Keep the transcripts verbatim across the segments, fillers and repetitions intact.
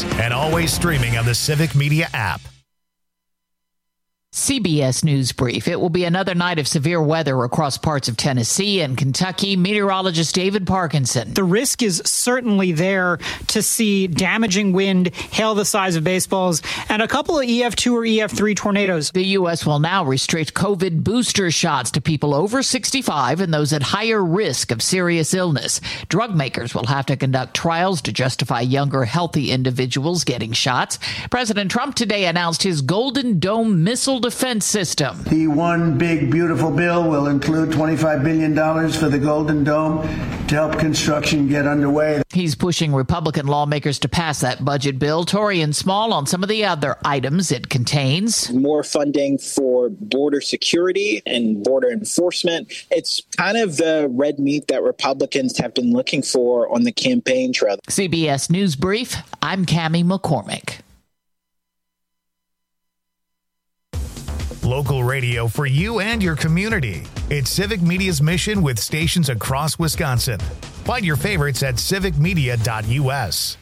News, and always streaming on the Civic Media app. C B S News Brief. It will be another night of severe weather across parts of Tennessee and Kentucky. Meteorologist David Parkinson. The risk is certainly there to see damaging wind, hail the size of baseballs, and a couple of E F two or E F three tornadoes. The U S will now restrict COVID booster shots to people over sixty-five and those at higher risk of serious illness. Drug makers will have to conduct trials to justify younger, healthy individuals getting shots. President Trump today announced his Golden Dome missile defense system. The one big, beautiful bill will include twenty-five billion dollars for the Golden Dome to help construction get underway. He's pushing Republican lawmakers to pass that budget bill. Tory and Small on some of the other items it contains. More funding for border security and border enforcement. It's kind of the red meat that Republicans have been looking for on the campaign trail. C B S News Brief, I'm Cammie McCormick. Local radio for you and your community. It's Civic Media's mission with stations across Wisconsin. Find your favorites at civic media dot u s.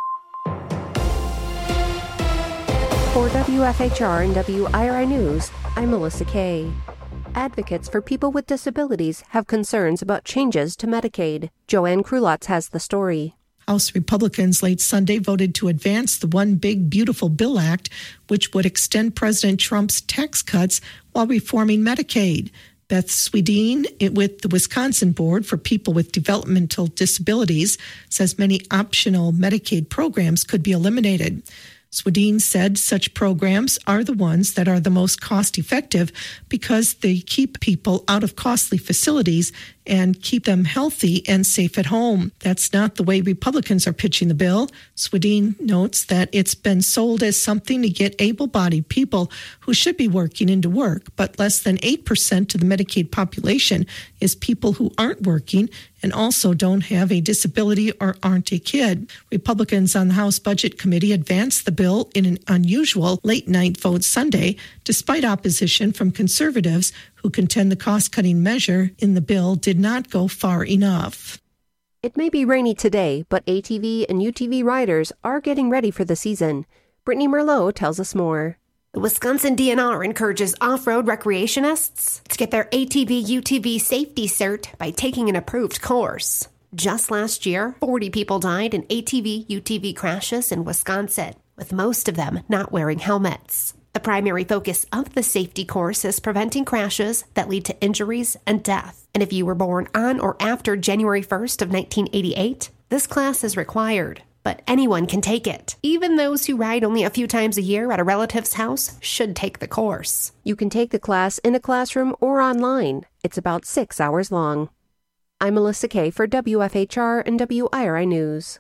For W F H R and W I R I News, I'm Melissa Kay. Advocates for people with disabilities have concerns about changes to Medicaid. Joanne Krulotz has the story. House Republicans late Sunday voted to advance the One Big Beautiful Bill Act, which would extend President Trump's tax cuts while reforming Medicaid. Beth Swedeen, with the Wisconsin Board for People with Developmental Disabilities, says many optional Medicaid programs could be eliminated. Swedeen said such programs are the ones that are the most cost-effective because they keep people out of costly facilities and keep them healthy and safe at home. That's not the way Republicans are pitching the bill. Swedeen notes that it's been sold as something to get able-bodied people who should be working into work, but less than eight percent of the Medicaid population is people who aren't working and also don't have a disability or aren't a kid. Republicans on the House Budget Committee advanced the bill in an unusual late-night vote Sunday, despite opposition from conservatives who contend the cost-cutting measure in the bill did not go far enough. It may be rainy today, but A T V and U T V riders are getting ready for the season. Brittany Merlot tells us more. The Wisconsin D N R encourages off-road recreationists to get their A T V U T V safety cert by taking an approved course. Just last year, forty people died in A T V U T V crashes in Wisconsin, with most of them not wearing helmets. The primary focus of the safety course is preventing crashes that lead to injuries and death. And if you were born on or after January first of nineteen eighty-eight, this class is required. But anyone can take it. Even those who ride only a few times a year at a relative's house should take the course. You can take the class in a classroom or online. It's about six hours long. I'm Melissa Kay for W F H R and W I R I News.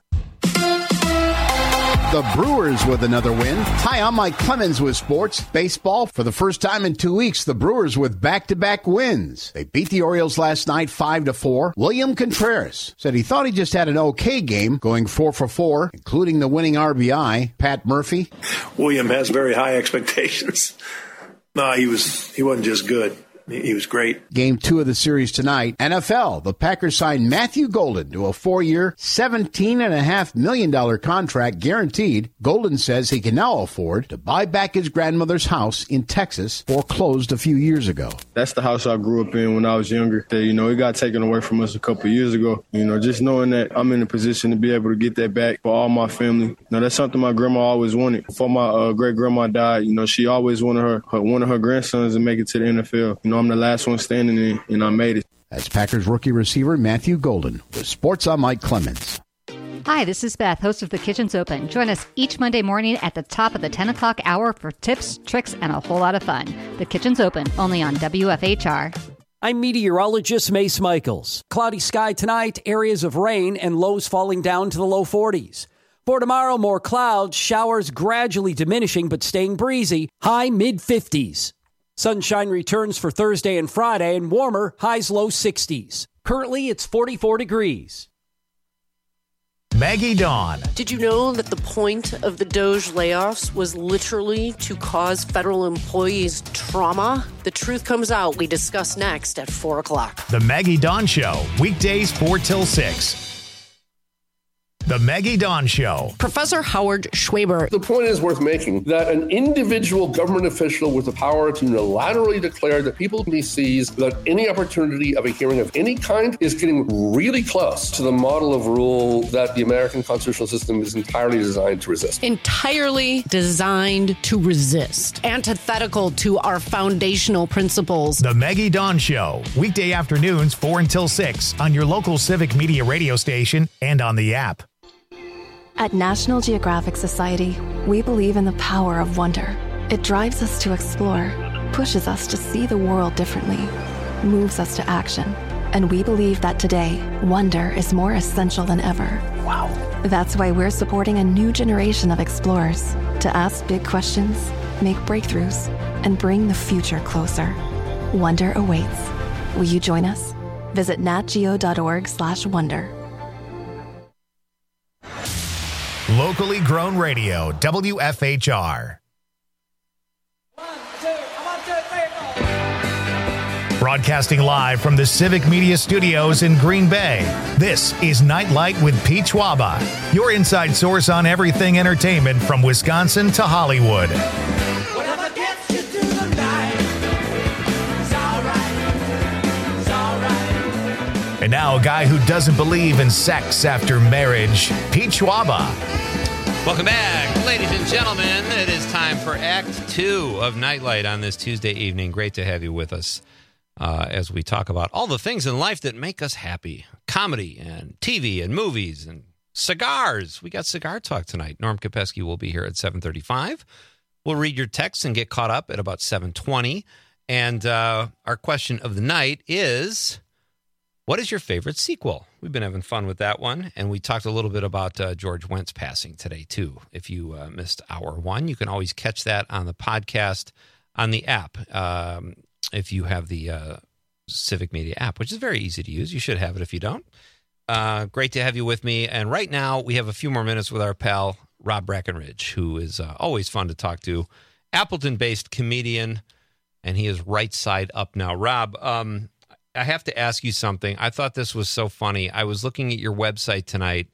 The Brewers with another win. Hi, I'm Mike Clemens with sports. Baseball, for the first time in two weeks, the Brewers with back-to-back wins. They beat the Orioles last night five to four. William Contreras said he thought he just had an okay game, going four for four, including the winning R B I. Pat Murphy. William has very high expectations. No, he was he wasn't just good. He was great. Game two of the series tonight. N F L, the Packers signed Matthew Golden to a four-year, seventeen point five million dollars contract guaranteed. Golden says he can now afford to buy back his grandmother's house in Texas, foreclosed a few years ago. That's the house I grew up in when I was younger. You know, it got taken away from us a couple of years ago. You know, just knowing that I'm in a position to be able to get that back for all my family. You know, that's something my grandma always wanted. Before my uh, great-grandma died, you know, she always wanted her, her one of her grandsons to make it to the N F L. You know, I'm the last one standing in, and I made it. That's Packers rookie receiver Matthew Golden. With Sports, I'm Mike Clemens. Hi, this is Beth, host of The Kitchen's Open. Join us each Monday morning at the top of the ten o'clock hour for tips, tricks, and a whole lot of fun. The Kitchen's Open, only on W F H R. I'm meteorologist Mace Michaels. Cloudy sky tonight, areas of rain, and lows falling down to the low forties. For tomorrow, more clouds, showers gradually diminishing but staying breezy, high mid-fifties. Sunshine returns for Thursday and Friday, and warmer, highs low sixties. Currently, it's forty-four degrees. Maggie Dawn. Did you know that the point of the DOGE layoffs was literally to cause federal employees trauma? The truth comes out. We discuss next at four o'clock. The Maggie Dawn Show, weekdays four till six. The Maggie Dawn Show. Professor Howard Schwaber. The point is worth making that an individual government official with the power to unilaterally declare that people can be seized without any opportunity of a hearing of any kind is getting really close to the model of rule that the American constitutional system is entirely designed to resist. Entirely designed to resist. Antithetical to our foundational principles. The Maggie Dawn Show. Weekday afternoons, four until six on your local Civic Media radio station and on the app. At National Geographic Society, we believe in the power of wonder. It drives us to explore, pushes us to see the world differently, moves us to action. And we believe that today, wonder is more essential than ever. Wow. That's why we're supporting a new generation of explorers to ask big questions, make breakthroughs, and bring the future closer. Wonder awaits. Will you join us? Visit natgeo.org slash wonder. Locally grown radio, W F H R. Broadcasting live from the Civic Media Studios in Green Bay, this is Nightlight with Pete Schwaba, your inside source on everything entertainment from Wisconsin to Hollywood. Whatever gets you through the night, it's all right, it's all right. And now a guy who doesn't believe in sex after marriage, Pete Schwaba. Welcome back, ladies and gentlemen. It is time for Act Two of Nightlight on this Tuesday evening. Great to have you with us uh, as we talk about all the things in life that make us happy. Comedy and T V and movies and cigars. We got cigar talk tonight. Norm Kopesky will be here at seven thirty-five. We'll read your texts and get caught up at about seven twenty. And uh, our question of the night is, what is your favorite sequel? We've been having fun with that one, and we talked a little bit about uh, George Wentz passing today, too. If you uh, missed hour one, you can always catch that on the podcast on the app, um, if you have the uh, Civic Media app, which is very easy to use. You should have it if you don't. Uh, great to have you with me, and right now we have a few more minutes with our pal, Rob Brackenridge, who is uh, always fun to talk to, Appleton-based comedian, and he is right side up now. Rob, um... I have to ask you something. I thought this was so funny. I was looking at your website tonight,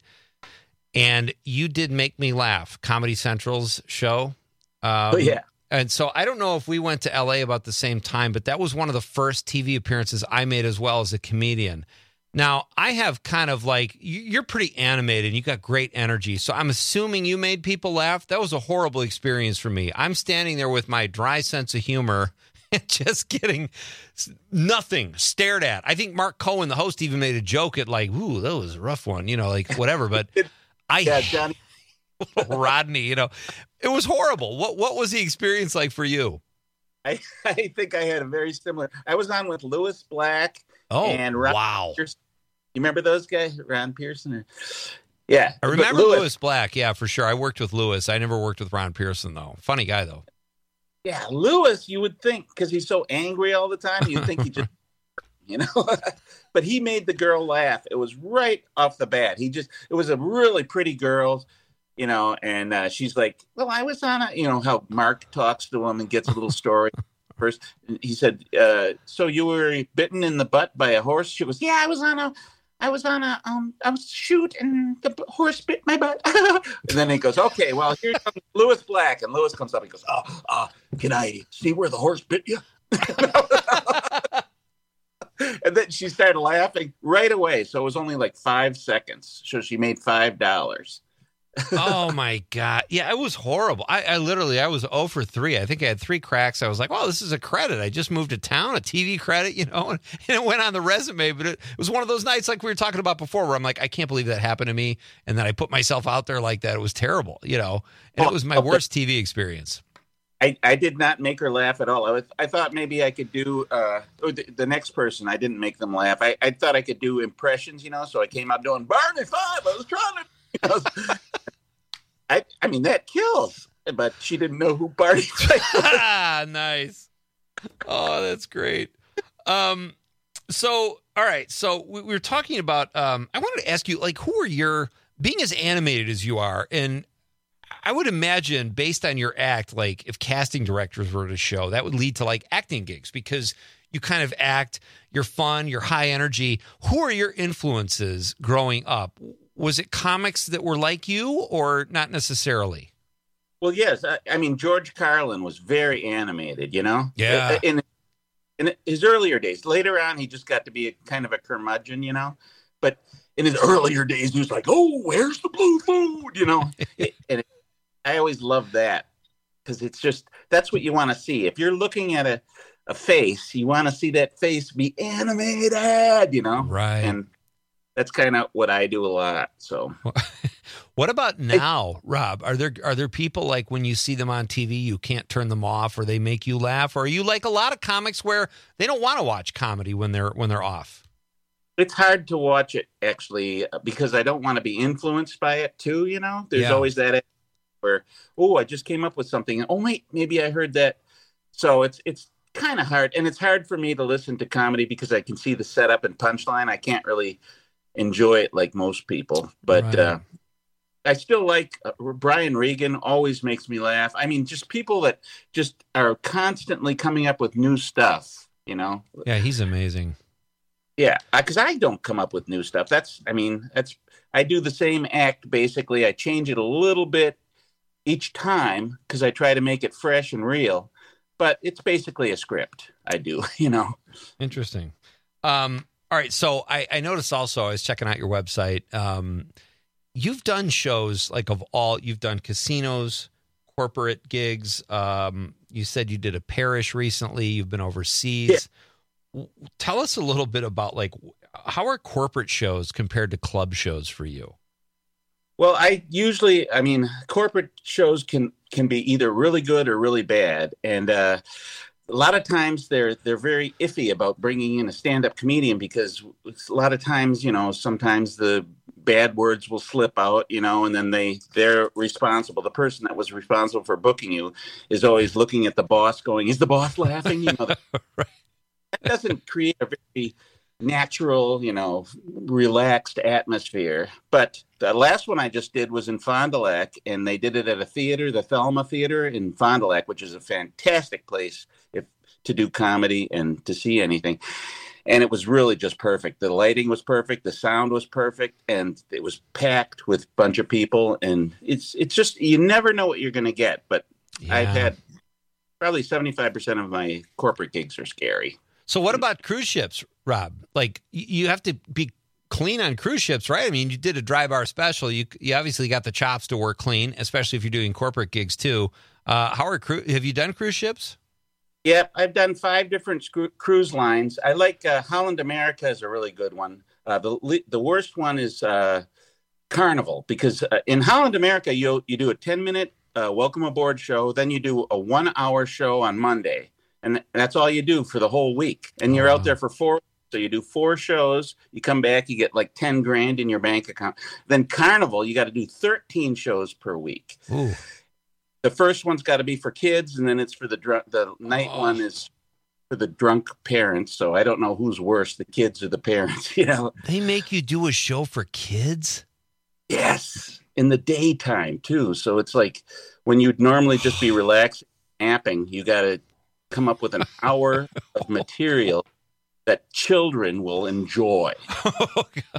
and you did make me laugh. Comedy Central's show. Um, oh, yeah. And so I don't know if we went to L A about the same time, but that was one of the first T V appearances I made as well as a comedian. Now, I have kind of like, you're pretty animated. You got great energy. So I'm assuming you made people laugh. That was a horrible experience for me. I'm standing there with my dry sense of humor and just getting nothing stared at. I think Mark Cohen, the host, even made a joke at like, ooh, that was a rough one, you know, like whatever. But I, yeah, Johnny. Rodney, you know, it was horrible. What what was the experience like for you? I, I think I had a very similar. I was on with Lewis Black oh, and Ron wow. Pearson. You remember those guys, Ron Pearson? Or, yeah, I remember Lewis, Lewis Black. Yeah, for sure. I worked with Lewis. I never worked with Ron Pearson though. Funny guy though. Yeah, Lewis, you would think, because he's so angry all the time, you'd think he just, you know, but he made the girl laugh. It was right off the bat. He just, it was a really pretty girl, you know, and uh, she's like, well, I was on a, you know, how Mark talks to him and gets a little story. First, he said, uh, so you were bitten in the butt by a horse? She goes, yeah, I was on a, I was on a, um, I was shoot and the horse bit my butt. And then he goes, okay, well, here comes Lewis Black. And Lewis comes up and goes, oh, uh, can I see where the horse bit you? And then she started laughing right away. So it was only like five seconds. So she made five dollars. Oh my God. Yeah, it was horrible. I, I literally, I was zero for three. I think I had three cracks. I was like, well, this is a credit. I just moved to town, a T V credit, you know, and, and it went on the resume. But it, it was one of those nights like we were talking about before where I'm like, I can't believe that happened to me. And then I put myself out there like that. It was terrible, you know, and it was my worst T V experience. I, I did not make her laugh at all. I, was, I thought maybe I could do uh, the, the next person. I didn't make them laugh. I, I thought I could do impressions, you know, so I came out doing Barney Five. I was trying to, you know, I, I mean, that kills, but she didn't know who Barney Fife was. Ah, nice. Oh, that's great. Um, so, all right. So we, we were talking about, um, I wanted to ask you, like, who are your, being as animated as you are, and I would imagine based on your act, like if casting directors were to show, that would lead to like acting gigs because you kind of act, you're fun, you're high energy. Who are your influences growing up? was it comics that were like you or not necessarily? Well, yes. I, I mean, George Carlin was very animated, you know? Yeah. In, in his earlier days. Later on, he just got to be a kind of a curmudgeon, you know? But in his earlier days, he was like, oh, where's the blue food, you know? it, and it, I always loved that because it's just, that's what you want to see. If you're looking at a, a face, you want to see that face be animated, you know? Right. And that's kind of what I do a lot. So, what about now, Rob? Are there are there people like when you see them on T V, you can't turn them off, or they make you laugh, or are you like a lot of comics where they don't want to watch comedy when they're when they're off? It's hard to watch it actually because I don't want to be influenced by it too. You know, there's Yeah. always that where oh, I just came up with something. Oh wait, maybe I heard that. So it's it's kind of hard, and it's hard for me to listen to comedy because I can see the setup and punchline. I can't really enjoy it like most people, but Right. uh, I still like uh, Brian Regan. Always makes me laugh. I mean, just people that just are constantly coming up with new stuff. You know? Yeah, he's amazing. Yeah, because I don't come up with new stuff. That's, I mean, that's I do the same act basically. I change it a little bit each time because I try to make it fresh and real. But it's basically a script. I do, you know. Interesting. Um, all right, so I, I noticed also I was checking out your website. Um, you've done shows like of all. You've done casinos, corporate gigs. Um, you said you did a parish recently. You've been overseas. Yeah. Tell us a little bit about like how are corporate shows compared to club shows for you? Well, I usually, I mean, corporate shows can can be either really good or really bad, and uh, a lot of times they're they're very iffy about bringing in a stand-up comedian because it's a lot of times, you know, sometimes the bad words will slip out, you know, and then they they're responsible. The person that was responsible for booking you is always looking at the boss, going, "Is the boss laughing?" You know, right. That doesn't create a very natural, you know, relaxed atmosphere. But the last one I just did was in Fond du Lac, and they did it at a theater, the Thelma Theater in Fond du Lac, which is a fantastic place if to do comedy and to see anything. And it was really just perfect. The lighting was perfect, the sound was perfect, and it was packed with a bunch of people. And it's it's just, you never know what you're going to get. But Yeah. I've had probably seventy-five percent of my corporate gigs are scary. So what about cruise ships, Rob? Like y- you have to be clean on cruise ships, right? I mean, you did a dry bar special. You you obviously got the chops to work clean, especially if you're doing corporate gigs too. Uh, how are cru- have you done cruise ships? Yep, I've done five different scru- cruise lines. I like uh, Holland America is a really good one. Uh, the the worst one is uh, Carnival because uh, in Holland America you you do a ten minute uh, welcome aboard show, then you do a one hour show on Monday. And that's all you do for the whole week. And you're out there for four. So you do four shows. You come back, you get like ten grand in your bank account. Then Carnival, you got to do thirteen shows per week. Ooh. The first one's got to be for kids. And then it's for the dr- the night Oh. one is for the drunk parents. So I don't know who's worse, the kids or the parents, you know? They make you do a show for kids? Yes. In the daytime too. So it's like when you'd normally just be relaxing, napping, you got to come up with an hour of material that children will enjoy. Oh, God.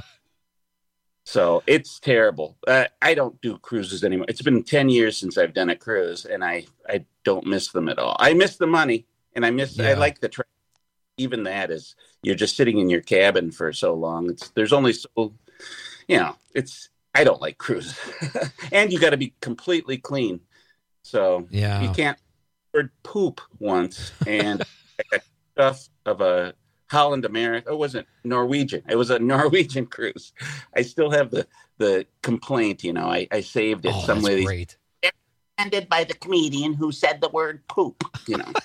So it's terrible. Uh, I don't do cruises anymore. It's been ten years since I've done a cruise, and I, I don't miss them at all. I miss the money, and I miss Yeah. I like the tra- even that is you're just sitting in your cabin for so long. It's there's only so you know. It's I don't like cruises, and you got to be completely clean. So Yeah. you can't heard poop once, and I got stuff of a Holland America. It wasn't Norwegian. It was a Norwegian cruise. I still have the the complaint. You know, I, I saved it Oh, some that's way. great. Ended by the comedian who said the word poop. You know.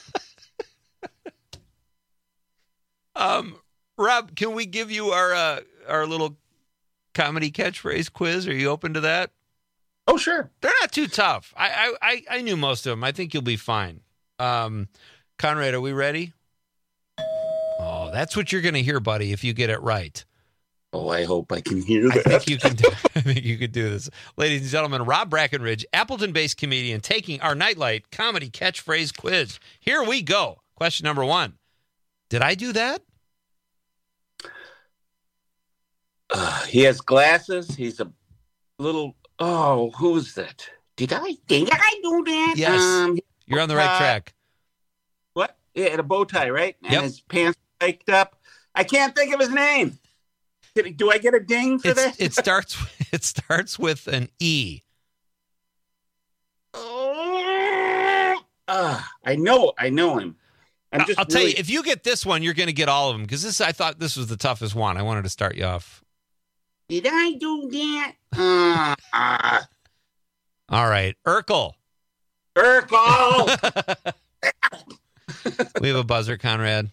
Um, Rob, can we give you our uh, our little comedy catchphrase quiz? Are you open to that? Oh, sure. They're not too tough. I I, I, I knew most of them. I think you'll be fine. Um, Conrad, are we ready? Oh, that's what you're going to hear, buddy, if you get it right. Oh, I hope I can hear that. I think you can do, I think you could do this. Ladies and gentlemen, Rob Brackenridge, Appleton-based comedian, taking our Nightlight comedy catchphrase quiz. Here we go. Question number one. Did I do that? Uh, he has glasses. He's a little. Oh, who's that? Did I? Did I do that? Yes, Um, you're on the right uh, track. What? Yeah, had a bow tie, right? And Yep. his pants hiked up. I can't think of his name. Did, do I get a ding for It's, that? it starts. It starts with an E. Uh, I know, I know him. I'm just I'll tell really- you, if you get this one, you're going to get all of them because this. I thought this was the toughest one. I wanted to start you off. Did I do that? Uh, uh, All right, Urkel. Urkel. We have a buzzer, Conrad.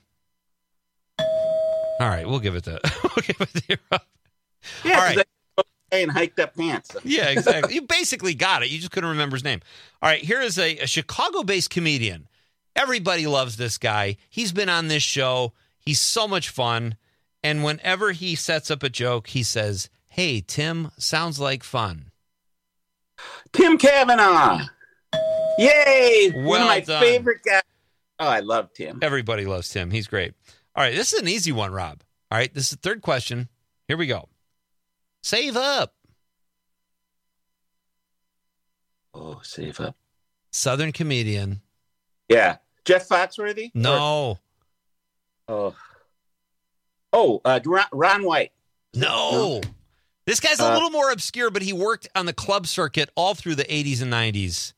All right, we'll give it to. We'll give it to you. Rob. Yeah, All right. and hiked up pants. Yeah, exactly. You basically got it. You just couldn't remember his name. All right, here is a, a Chicago-based comedian. Everybody loves this guy. He's been on this show. He's so much fun. And whenever he sets up a joke, he says, "Hey, Tim, sounds like fun." Tim Kavanaugh. Yay! One Well of my done. favorite guys. Oh, I love Tim. Everybody loves Tim. He's great. All right, this is an easy one, Rob. All right, this is the third question. Here we go. Save up. Oh, save up. Southern comedian. Yeah. Jeff Foxworthy? No. Or- oh. Oh, uh, Ron, Ron White. No. This guy's a Uh, little more obscure, but he worked on the club circuit all through the eighties and nineties.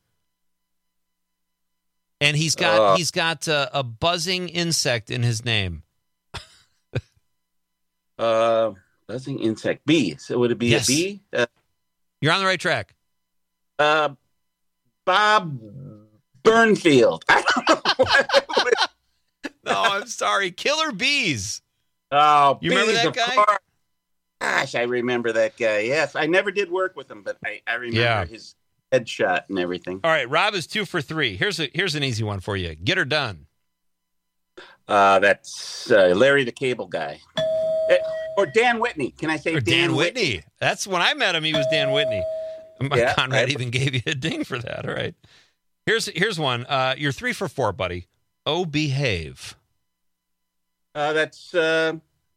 And he's got Uh, he's got uh, a buzzing insect in his name. Uh, buzzing insect. Bee. So would it be Yes. a bee? Uh, You're on the right track. uh, Bob Burnfield. I don't know. No, I'm sorry. Killer Bees. Oh, You remember bees, that of guy? course. Gosh, I remember that guy. Yes, I never did work with him, but I, I remember Yeah. his headshot and everything. All right, Rob is two for three. Here's a here's an easy one for you. Get her done. Uh, that's uh, Larry the Cable Guy. Eh, or Dan Whitney. Can I say Or Dan, Dan Whitney. That's when I met him. He was Dan Whitney. My Yeah, Conrad I- even gave you a ding for that. All right. Here's here's one. Uh, you're three for four, buddy. Oh, behave. Uh, that's uh,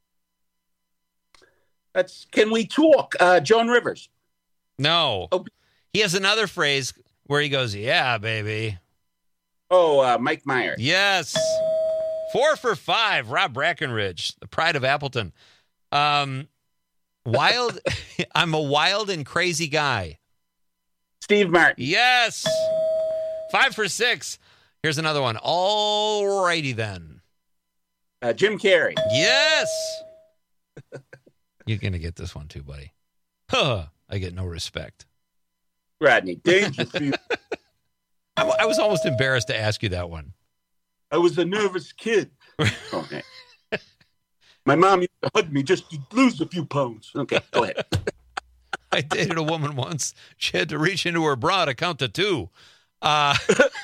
that's. Can we talk? Uh, Joan Rivers. No. Oh. He has another phrase where he goes, "Yeah, baby." Oh, uh, Mike Myers. Yes. Four for five. Rob Brackenridge, the pride of Appleton. Um, wild. I'm a wild and crazy guy. Steve Martin. Yes. Five for six. Here's another one. All righty then. Uh, Jim Carrey. Yes. You're going to get this one too, buddy. Huh. I get no respect. Rodney Dangerfield. I, I was almost embarrassed to ask you that one. I was a nervous kid. Okay. My mom used to hug me just to lose a few pounds. Okay, go ahead. I dated a woman once. She had to reach into her bra to count to two. Uh,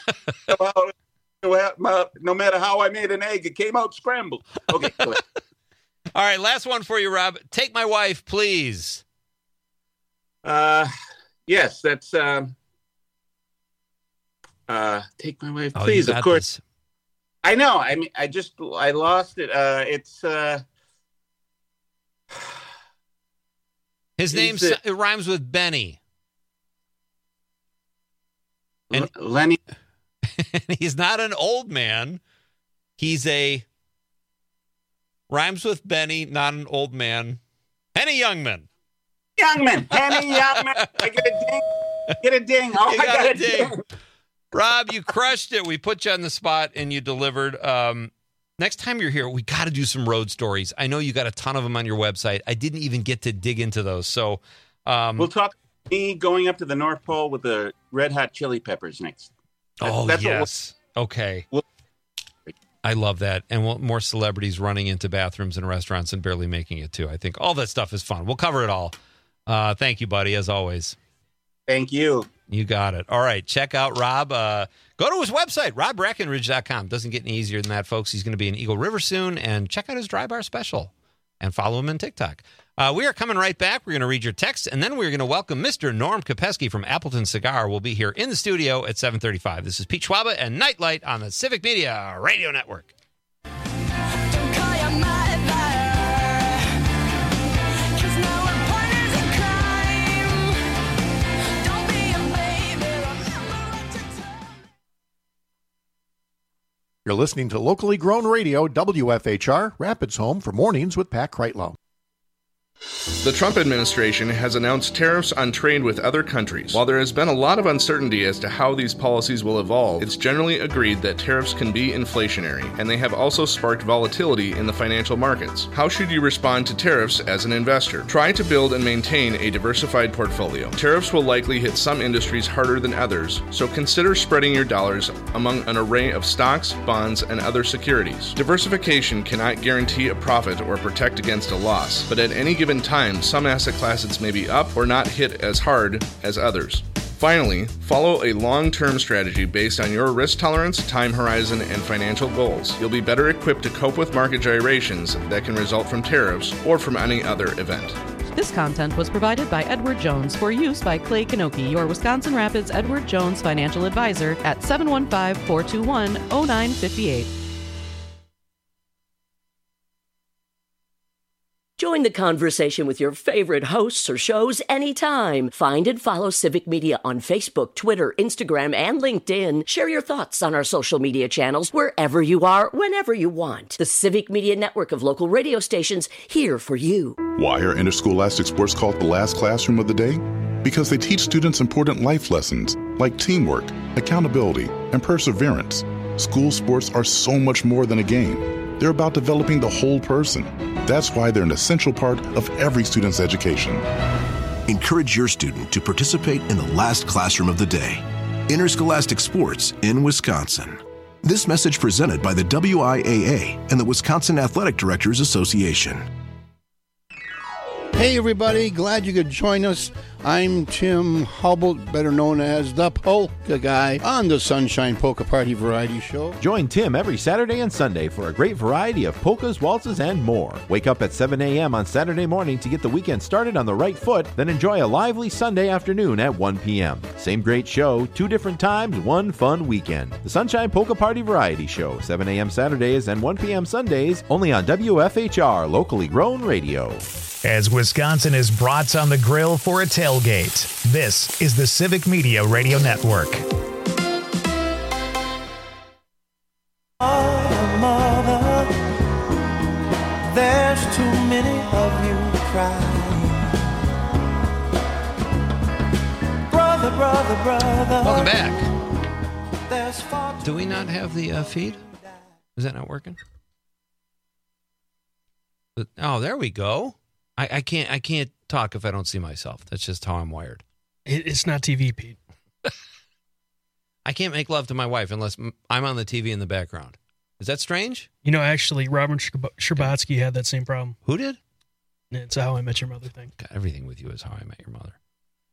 No matter how I made an egg, it came out scrambled. Okay, go ahead. all right, last one for you, Rob. Take my wife, please. Uh, yes, that's um, uh, take my wife, Oh, you please. got Of course, this. I know. I mean, I just I lost it. Uh, it's uh, His name He's, uh, it rhymes with Benny. and Lenny. He's not an old man. He's a rhymes with Benny, not an old man. Henny Youngman. Youngman, Henny Youngman. I get a ding. Get a ding. Oh, You I got got a a ding. ding. Rob, you crushed it. We put you on the spot and you delivered. Um, next time you're here, we got to do some road stories. I know you got a ton of them on your website. I didn't even get to dig into those. So um, We'll talk me going up to the North Pole with the Red Hot Chili Peppers next. That's- oh, that's what we'll- yes. Okay. We'll- I love that. And we'll, more celebrities running into bathrooms and restaurants and barely making it, too. I think all that stuff is fun. We'll cover it all. Uh, thank you, buddy, as always. Thank you. You got it. All right. Check out Rob. Uh, go to his website, rob brackenridge dot com. Doesn't get any easier than that, folks. He's going to be in Eagle River soon. And check out his Dry Bar special. And follow him on TikTok. Uh, we are coming right back. We're going to read your texts. And then we're going to welcome Mister Norm Kopeski from Appleton Cigar. Will be here in the studio at seven thirty-five. This is Pete Schwaba and Nightlight on the Civic Media Radio Network. You're listening to locally grown radio, W F H R, Rapids Home for Mornings with Pat Kreitlow. The Trump administration has announced tariffs on trade with other countries. While there has been a lot of uncertainty as to how these policies will evolve, it's generally agreed that tariffs can be inflationary, and they have also sparked volatility in the financial markets. How should you respond to tariffs as an investor? Try to build and maintain a diversified portfolio. Tariffs will likely hit some industries harder than others, so consider spreading your dollars among an array of stocks, bonds, and other securities. Diversification cannot guarantee a profit or protect against a loss, but at any given time, some asset classes may be up or not hit as hard as others. Finally, follow a long-term strategy based on your risk tolerance, time horizon, and financial goals. You'll be better equipped to cope with market gyrations that can result from tariffs or from any other event. This content was provided by Edward Jones for use by Clay Kanoki, your Wisconsin Rapids Edward Jones financial advisor at seven one five, four two one, zero nine five eight. Join the conversation with your favorite hosts or shows anytime. Find and follow Civic Media on Facebook, Twitter, Instagram, and LinkedIn. Share your thoughts on our social media channels wherever you are, whenever you want. The Civic Media network of local radio stations here for you. Why are interscholastic sports called the last classroom of the day? Because they teach students important life lessons like teamwork, accountability, and perseverance. School sports are so much more than a game. They're about developing the whole person. That's why they're an essential part of every student's education. Encourage your student to participate in the last classroom of the day. Interscholastic sports in Wisconsin. This message presented by the W I A A and the Wisconsin Athletic Directors Association. Hey everybody, glad you could join us. I'm Tim Hubble, better known as the Polka Guy, on the Sunshine Polka Party Variety Show. Join Tim every Saturday and Sunday for a great variety of polkas, waltzes, and more. Wake up at seven a.m. on Saturday morning to get the weekend started on the right foot, then enjoy a lively Sunday afternoon at one p.m. Same great show, two different times, one fun weekend. The Sunshine Polka Party Variety Show, seven a.m. Saturdays and one p.m. Sundays, only on W F H R, locally grown radio. As Wisconsin is brats on the grill for a tailgate, this is the Civic Media Radio Network. Oh, mother, there's too many of you crying. Brother, brother, brother. Welcome back. Do we not have the uh, feed? Is that not working? Oh, there we go. I, I can't. I can't talk if I don't see myself. That's just how I'm wired. It, it's not T V, Pete. I can't make love to my wife unless I'm on the T V in the background. Is that strange? You know, actually, Robert Scherbatsky had that same problem. Who did? It's a How I Met Your Mother thing. God, everything with you is How I Met Your Mother.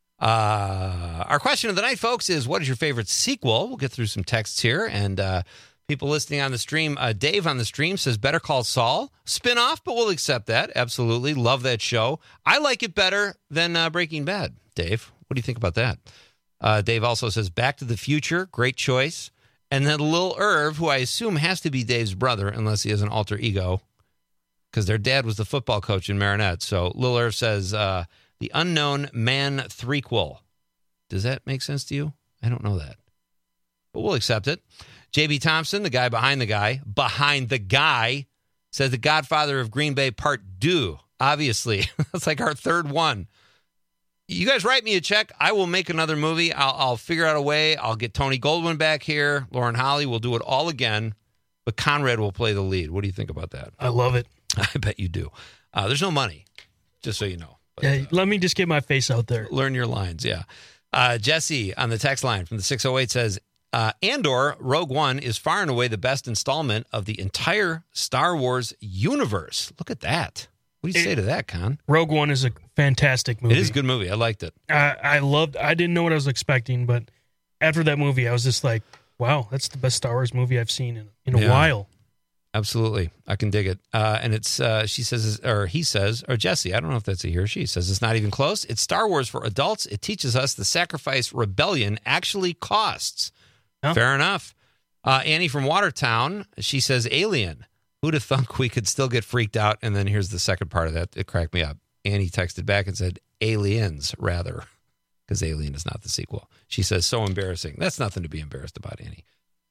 Uh, our question of the night, folks, is what is your favorite sequel? We'll get through some texts here and. Uh, People listening on the stream, uh, Dave on the stream says Better Call Saul. Spin-off, but we'll accept that. Absolutely. Love that show. I like it better than uh, Breaking Bad. Dave, what do you think about that? Uh, Dave also says Back to the Future. Great choice. And then Lil Irv, who I assume has to be Dave's brother, unless he has an alter ego, because their dad was the football coach in Marinette. So Lil Irv says uh, The Unknown Man threequel. Does that make sense to you? I don't know that. But we'll accept it. J B Thompson, the guy behind the guy, behind the guy, says The Godfather of Green Bay Part Two. Obviously, that's like our third one. You guys write me a check. I will make another movie. I'll, I'll figure out a way. I'll get Tony Goldwyn back here. Lauren Holly will do it all again. But Conrad will play the lead. What do you think about that? I love it. I bet you do. Uh, there's no money, just so you know. But, yeah, uh, let me just get my face out there. Learn your lines, yeah. Uh, Jesse on the text line from the six oh eight says, Uh, Andor, Rogue One, is far and away the best installment of the entire Star Wars universe. Look at that. What do you it, say to that, Con? Rogue One is a fantastic movie. It is a good movie. I liked it. I, I loved I didn't know what I was expecting, but after that movie, I was just like, wow, that's the best Star Wars movie I've seen in, in a yeah, while. Absolutely. I can dig it. Uh, and it's, uh, she says, or he says, or Jesse, I don't know if that's a he or she, says it's not even close. It's Star Wars for adults. It teaches us the sacrifice rebellion actually costs. Oh. Fair enough. Uh, Annie from Watertown, she says Alien. Who'd have thunk we could still get freaked out? And then here's the second part of that. It cracked me up. Annie texted back and said Aliens, rather, because Alien is not the sequel. She says, so embarrassing. That's nothing to be embarrassed about, Annie.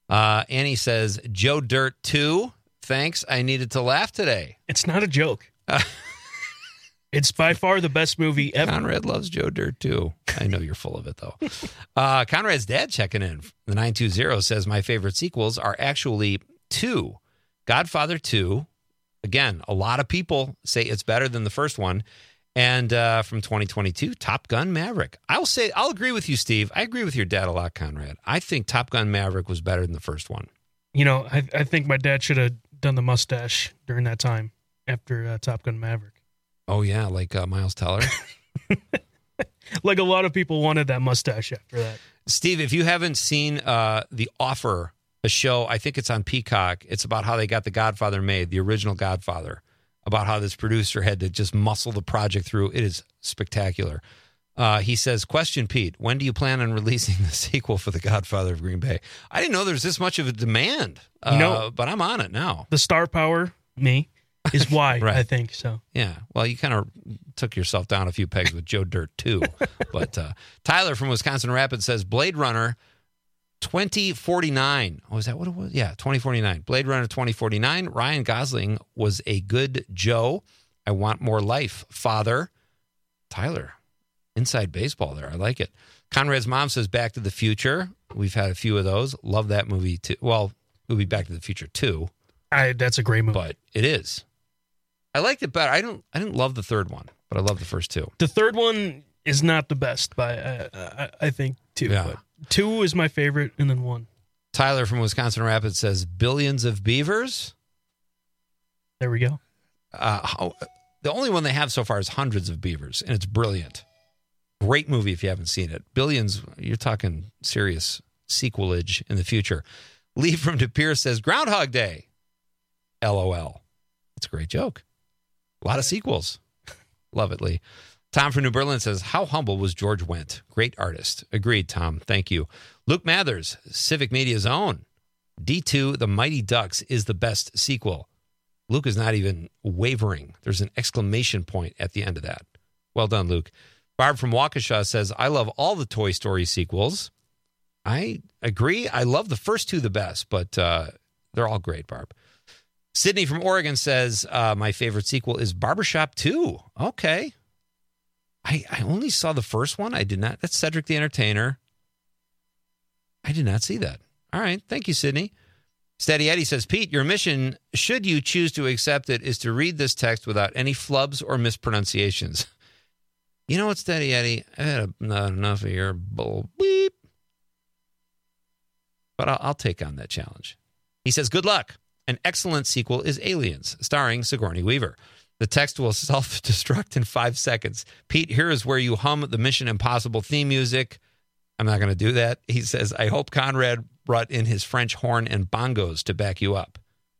Uh, Annie says, Joe Dirt two. Thanks. I needed to laugh today. It's not a joke. Uh, it's by far the best movie ever. Conrad loves Joe Dirt too. I know you're full of it, though. Uh, Conrad's dad checking in. The nine two zero says, my favorite sequels are actually two. Godfather two. Again, a lot of people say it's better than the first one. And uh, from twenty twenty-two, Top Gun Maverick. I'll say, I'll agree with you, Steve. I agree with your dad a lot, Conrad. I think Top Gun Maverick was better than the first one. You know, I, I think my dad should have done the mustache during that time after uh, Top Gun Maverick. Oh, yeah, like uh, Miles Teller? Like a lot of people wanted that mustache after that. Steve, if you haven't seen uh, The Offer, a show, I think it's on Peacock. It's about how they got The Godfather made, the original Godfather. About how this producer had to just muscle the project through. It is spectacular. Uh, he says, question, Pete, when do you plan on releasing the sequel for The Godfather of Green Bay? I didn't know there's this much of a demand, uh, you know, but I'm on it now. The star power, me, is why, right. I think so. Yeah, well, you kind of took yourself down a few pegs with Joe Dirt, too. But uh, Tyler from Wisconsin Rapids says, Blade Runner twenty forty-nine. Oh, is that what it was? Yeah, twenty forty-nine. Blade Runner twenty forty-nine. Ryan Gosling was a good Joe. I want more life. Father. Tyler. Inside baseball there. I like it. Conrad's mom says Back to the Future. We've had a few of those. Love that movie too. Well, it would be Back to the Future two. I, that's a great movie. But it is. I liked it better. I don't I didn't love the third one, but I love the first two. The third one is not the best, but uh, I, I think two. Yeah. But two is my favorite, and then one. Tyler from Wisconsin Rapids says Billions of Beavers. There we go. Uh, how, the only one they have so far is Hundreds of Beavers, and it's brilliant. Great movie if you haven't seen it. Billions, you're talking serious sequelage in the future. Lee from De Pere says Groundhog Day. LOL. It's a great joke. A lot of sequels. Love it, Lee. Tom from New Berlin says, how humble was George Wendt? Great artist. Agreed, Tom. Thank you. Luke Mathers, Civic Media's own. D two, The Mighty Ducks is the best sequel. Luke is not even wavering. There's an exclamation point at the end of that. Well done, Luke. Barb from Waukesha says, I love all the Toy Story sequels. I agree. I love the first two the best, but uh, they're all great, Barb. Sydney from Oregon says, uh, my favorite sequel is Barbershop two. Okay. I, I only saw the first one. I did not. That's Cedric the Entertainer. I did not see that. All right. Thank you, Sydney. Steady Eddie says, Pete, your mission, should you choose to accept it, is to read this text without any flubs or mispronunciations. You know what, Steady Eddie? I had not enough of your bull beep. But I'll, I'll take on that challenge. He says, good luck. An excellent sequel is Aliens, starring Sigourney Weaver. The text will self-destruct in five seconds. Pete, here is where you hum the Mission Impossible theme music. I'm not going to do that. He says, I hope Conrad brought in his French horn and bongos to back you up.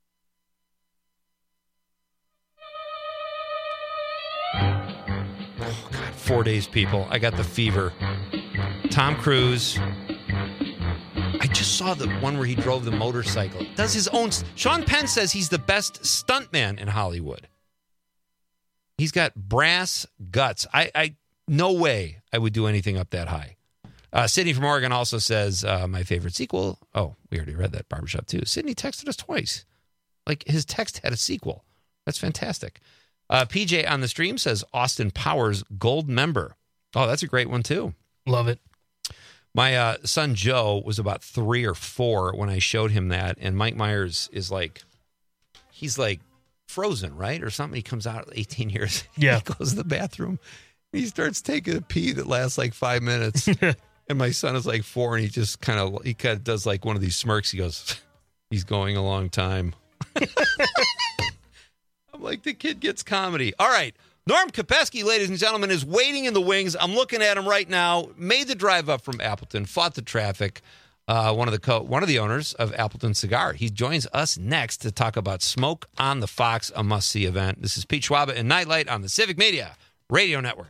Oh, God, four days, people. I got the fever. Tom Cruise. I just saw the one where he drove the motorcycle. Does his own... Sean Penn says he's the best stuntman in Hollywood. He's got brass guts. I, I no way I would do anything up that high. Uh, Sydney from Oregon also says, uh, my favorite sequel. Oh, we already read that, Barbershop two. Sydney texted us twice. Like, his text had a sequel. That's fantastic. Uh, P J on the stream says, Austin Powers Gold Member. Oh, that's a great one, too. Love it. My uh, son Joe was about three or four when I showed him that, and Mike Myers is like, he's like frozen, right? Or something. He comes out at eighteen years. Yeah. He goes to the bathroom. He starts taking a pee that lasts like five minutes. And my son is like four, and he just kind of, he kind of does like one of these smirks. He goes, he's going a long time. I'm like, the kid gets comedy. All right. Norm Kopecky, ladies and gentlemen, is waiting in the wings. I'm looking at him right now. Made the drive up from Appleton, fought the traffic. Uh, one of the co- one of the owners of Appleton Cigar. He joins us next to talk about Smoke on the Fox, a must-see event. This is Pete Schwaba and Nightlight on the Civic Media Radio Network.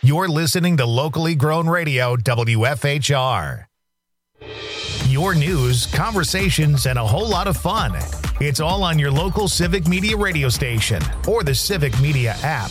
You're listening to locally grown radio W F H R. Your news, conversations, and a whole lot of fun. It's all on your local Civic Media radio station or the Civic Media app.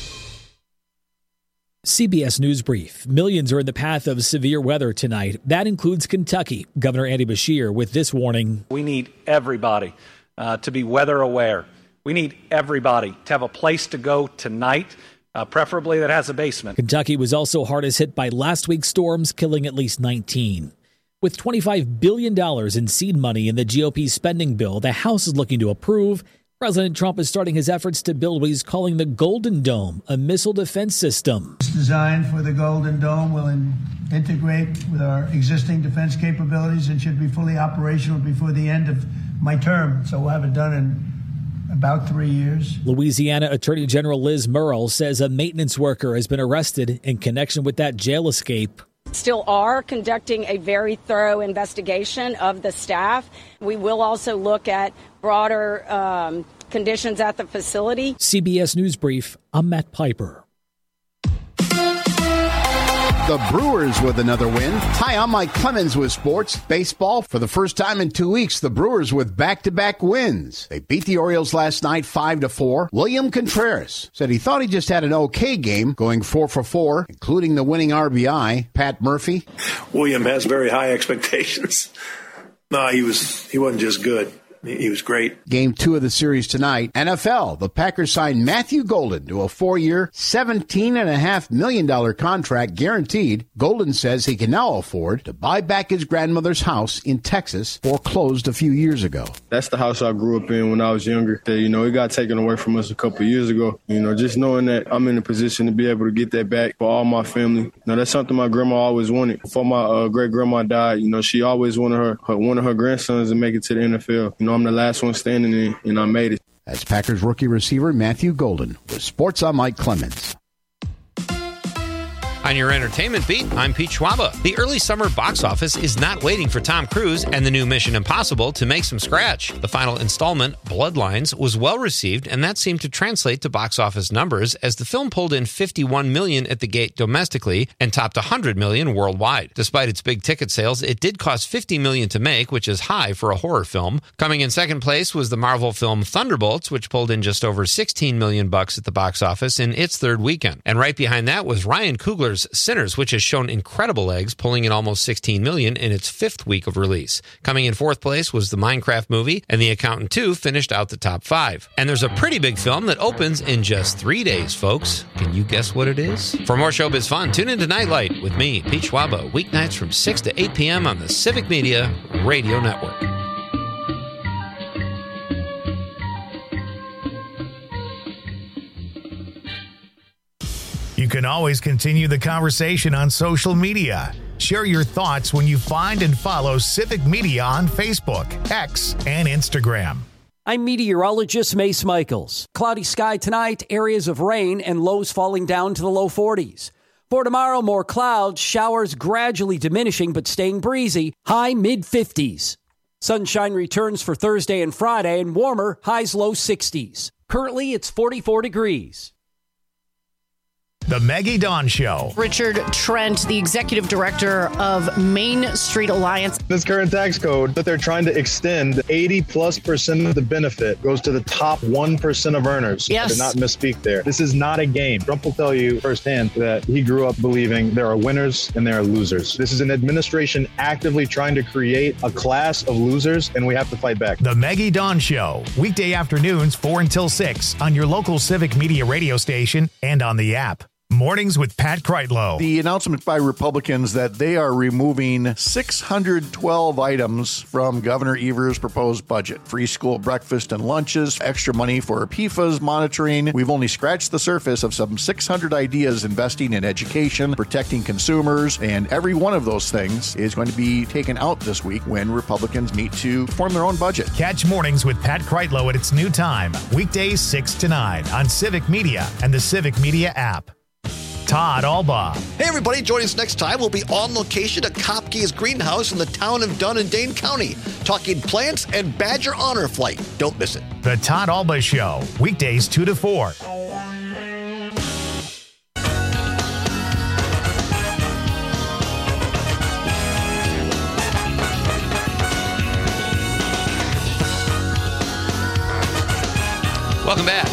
C B S News Brief. Millions are in the path of severe weather tonight. That includes Kentucky. Governor Andy Beshear with this warning. We need everybody uh, to be weather aware. We need everybody to have a place to go tonight. Uh, preferably that has a basement. Kentucky was also hardest hit by last week's storms, killing at least nineteen. With twenty-five billion dollars in seed money in the G O P spending bill the House is looking to approve, President Trump is starting his efforts to build what he's calling the Golden Dome, a missile defense system. It's designed for the Golden Dome, will in- integrate with our existing defense capabilities and should be fully operational before the end of my term. So we'll have it done in about three years. Louisiana Attorney General Liz Murrill says a maintenance worker has been arrested in connection with that jail escape. Still are conducting a very thorough investigation of the staff. We will also look at broader um, conditions at the facility. C B S News Brief, I'm Matt Piper. The Brewers with another win. Hi, I'm Mike Clemens with sports. Baseball, for the first time in two weeks, the Brewers with back-to-back wins. They beat the Orioles last night five to four. William Contreras said he thought he just had an okay game, going four for four, including the winning R B I. Pat Murphy. William has very high expectations. No, he was he wasn't just good. He was great. Game two of the series tonight. N F L, the Packers signed Matthew Golden to a four-year, seventeen point five million dollars contract guaranteed. Golden says he can now afford to buy back his grandmother's house in Texas, foreclosed a few years ago. That's the house I grew up in when I was younger. That, you know, it got taken away from us a couple of years ago. You know, just knowing that I'm in a position to be able to get that back for all my family. You know, that's something my grandma always wanted. Before my uh, great-grandma died, you know, she always wanted her, her one of her grandsons to make it to the N F L. You know, I'm the last one standing in, and I made it. That's Packers rookie receiver Matthew Golden. With Sports, I'm Mike Clemens. On your entertainment beat, I'm Pete Schwaba. The early summer box office is not waiting for Tom Cruise and the new Mission Impossible to make some scratch. The final installment, Bloodlines, was well received, and that seemed to translate to box office numbers as the film pulled in fifty-one million dollars at the gate domestically and topped one hundred million dollars worldwide. Despite its big ticket sales, it did cost fifty million dollars to make, which is high for a horror film. Coming in second place was the Marvel film Thunderbolts, which pulled in just over sixteen million dollars bucks at the box office in its third weekend. And right behind that was Ryan Coogler's Sinners, which has shown incredible legs, pulling in almost sixteen million dollars in its fifth week of release. Coming in fourth place was the Minecraft movie, and The Accountant two finished out the top five. And there's a pretty big film that opens in just three days, folks. Can you guess what it is? For more showbiz fun, tune into Nightlight with me, Pete Schwaba, weeknights from six to eight p.m. on the Civic Media Radio Network. You can always continue the conversation on social media. Share your thoughts when you find and follow Civic Media on Facebook, X, and Instagram. I'm meteorologist Mace Michaels. Cloudy sky tonight, areas of rain and lows falling down to the low forties. For tomorrow, more clouds, showers gradually diminishing but staying breezy, high mid-fifties. Sunshine returns for Thursday and Friday and warmer, highs low sixties. Currently, it's forty-four degrees. The Maggie Dawn Show. Richard Trent, the executive director of Main Street Alliance. This current tax code that they're trying to extend, eighty plus percent of the benefit goes to the top one percent of earners. Yes. I did not misspeak there. This is not a game. Trump will tell you firsthand that he grew up believing there are winners and there are losers. This is an administration actively trying to create a class of losers, and we have to fight back. The Maggie Dawn Show. Weekday afternoons, four until six on your local Civic Media radio station and on the app. Mornings with Pat Kreitlow. The announcement by Republicans that they are removing six hundred twelve items from Governor Evers' proposed budget. Free school breakfast and lunches, extra money for P FAS monitoring. We've only scratched the surface of some six hundred ideas investing in education, protecting consumers, and every one of those things is going to be taken out this week when Republicans meet to form their own budget. Catch Mornings with Pat Kreitlow at its new time, weekdays six to nine on Civic Media and the Civic Media app. Todd Albaugh. Hey, everybody. Join us next time. We'll be on location at Kopke's Greenhouse in the town of Dunn in Dane County, talking plants and Badger Honor Flight. Don't miss it. The Todd Albaugh Show, weekdays two to four. Welcome back.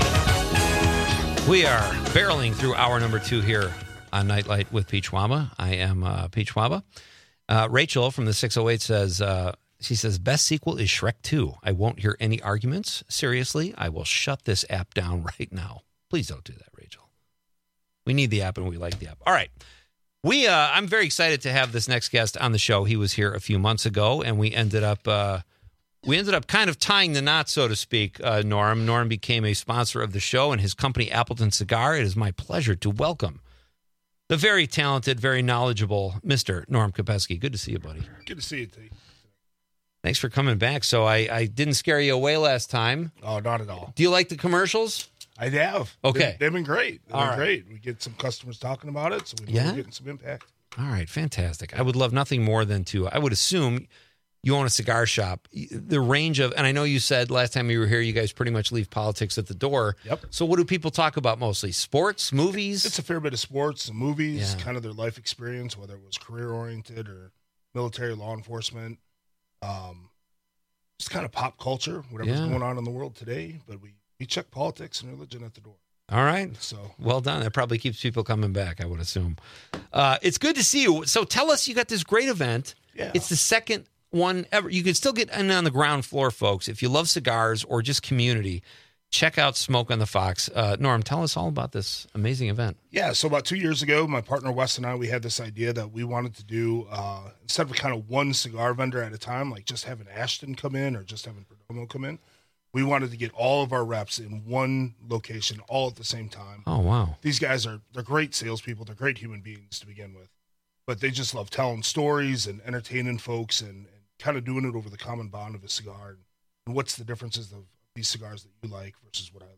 We are barreling through hour number two here on Nightlight with Pete Schwaba. I am uh, Pete Schwaba. Uh, Rachel from the six oh eight says, uh, she says, best sequel is Shrek two. I won't hear any arguments. Seriously, I will shut this app down right now. Please don't do that, Rachel. We need the app and we like the app. All right. We, uh, I'm very excited to have this next guest on the show. He was here a few months ago, and we ended up... Uh, We ended up kind of tying the knot, so to speak, uh, Norm. Norm became a sponsor of the show and his company, Appleton Cigar. It is my pleasure to welcome the very talented, very knowledgeable Mister Norm Kopecky. Good to see you, buddy. Good to see you, T. Thanks for coming back. So I, I didn't scare you away last time. Oh, not at all. Do you like the commercials? I have. Okay. They've, they've been great. They've All been right. great. We get some customers talking about it, so we know Yeah? we're getting some impact. All right, fantastic. I would love nothing more than to, I would assume you own a cigar shop. The range of, and I know you said last time you were here, you guys pretty much leave politics at the door. Yep. So what do people talk about mostly? Sports, movies? It's a fair bit of sports and movies, Yeah. kind of their life experience, whether it was career-oriented or military, law enforcement, um, just kind of pop culture, whatever's Yeah. going on in the world today. But we, we check politics and religion at the door. All right. So well done. That probably keeps people coming back, I would assume. Uh, it's good to see you. So tell us, you got this great event. Yeah. It's the second one ever. You can still get in on the ground floor, folks. If you love cigars or just community, check out Smoke on the Fox. Uh, Norm, tell us all about this amazing event. Yeah, so about two years ago, my partner Wes and I, we had this idea that we wanted to do, uh, instead of kind of one cigar vendor at a time, like just having Ashton come in or just having Perdomo come in, we wanted to get all of our reps in one location all at the same time. Oh, wow. These guys are, they're great salespeople. They're great human beings to begin with. But they just love telling stories and entertaining folks and, and kind of doing it over the common bond of a cigar. And, and what's the differences of these cigars that you like versus what I like.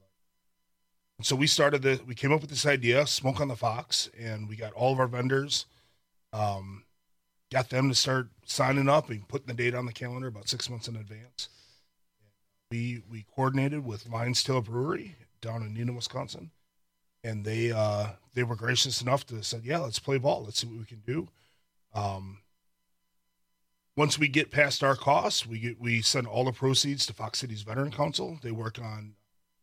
And so we started the, we came up with this idea, Smoke on the Fox, and we got all of our vendors, um, got them to start signing up and putting the date on the calendar about six months in advance. We we coordinated with Lion's Tail Brewery down in Neenah, Wisconsin, and they uh, they were gracious enough to say, yeah, let's play ball. Let's see what we can do. Um, once we get past our costs, we get we send all the proceeds to Fox Cities Veteran Council. They work on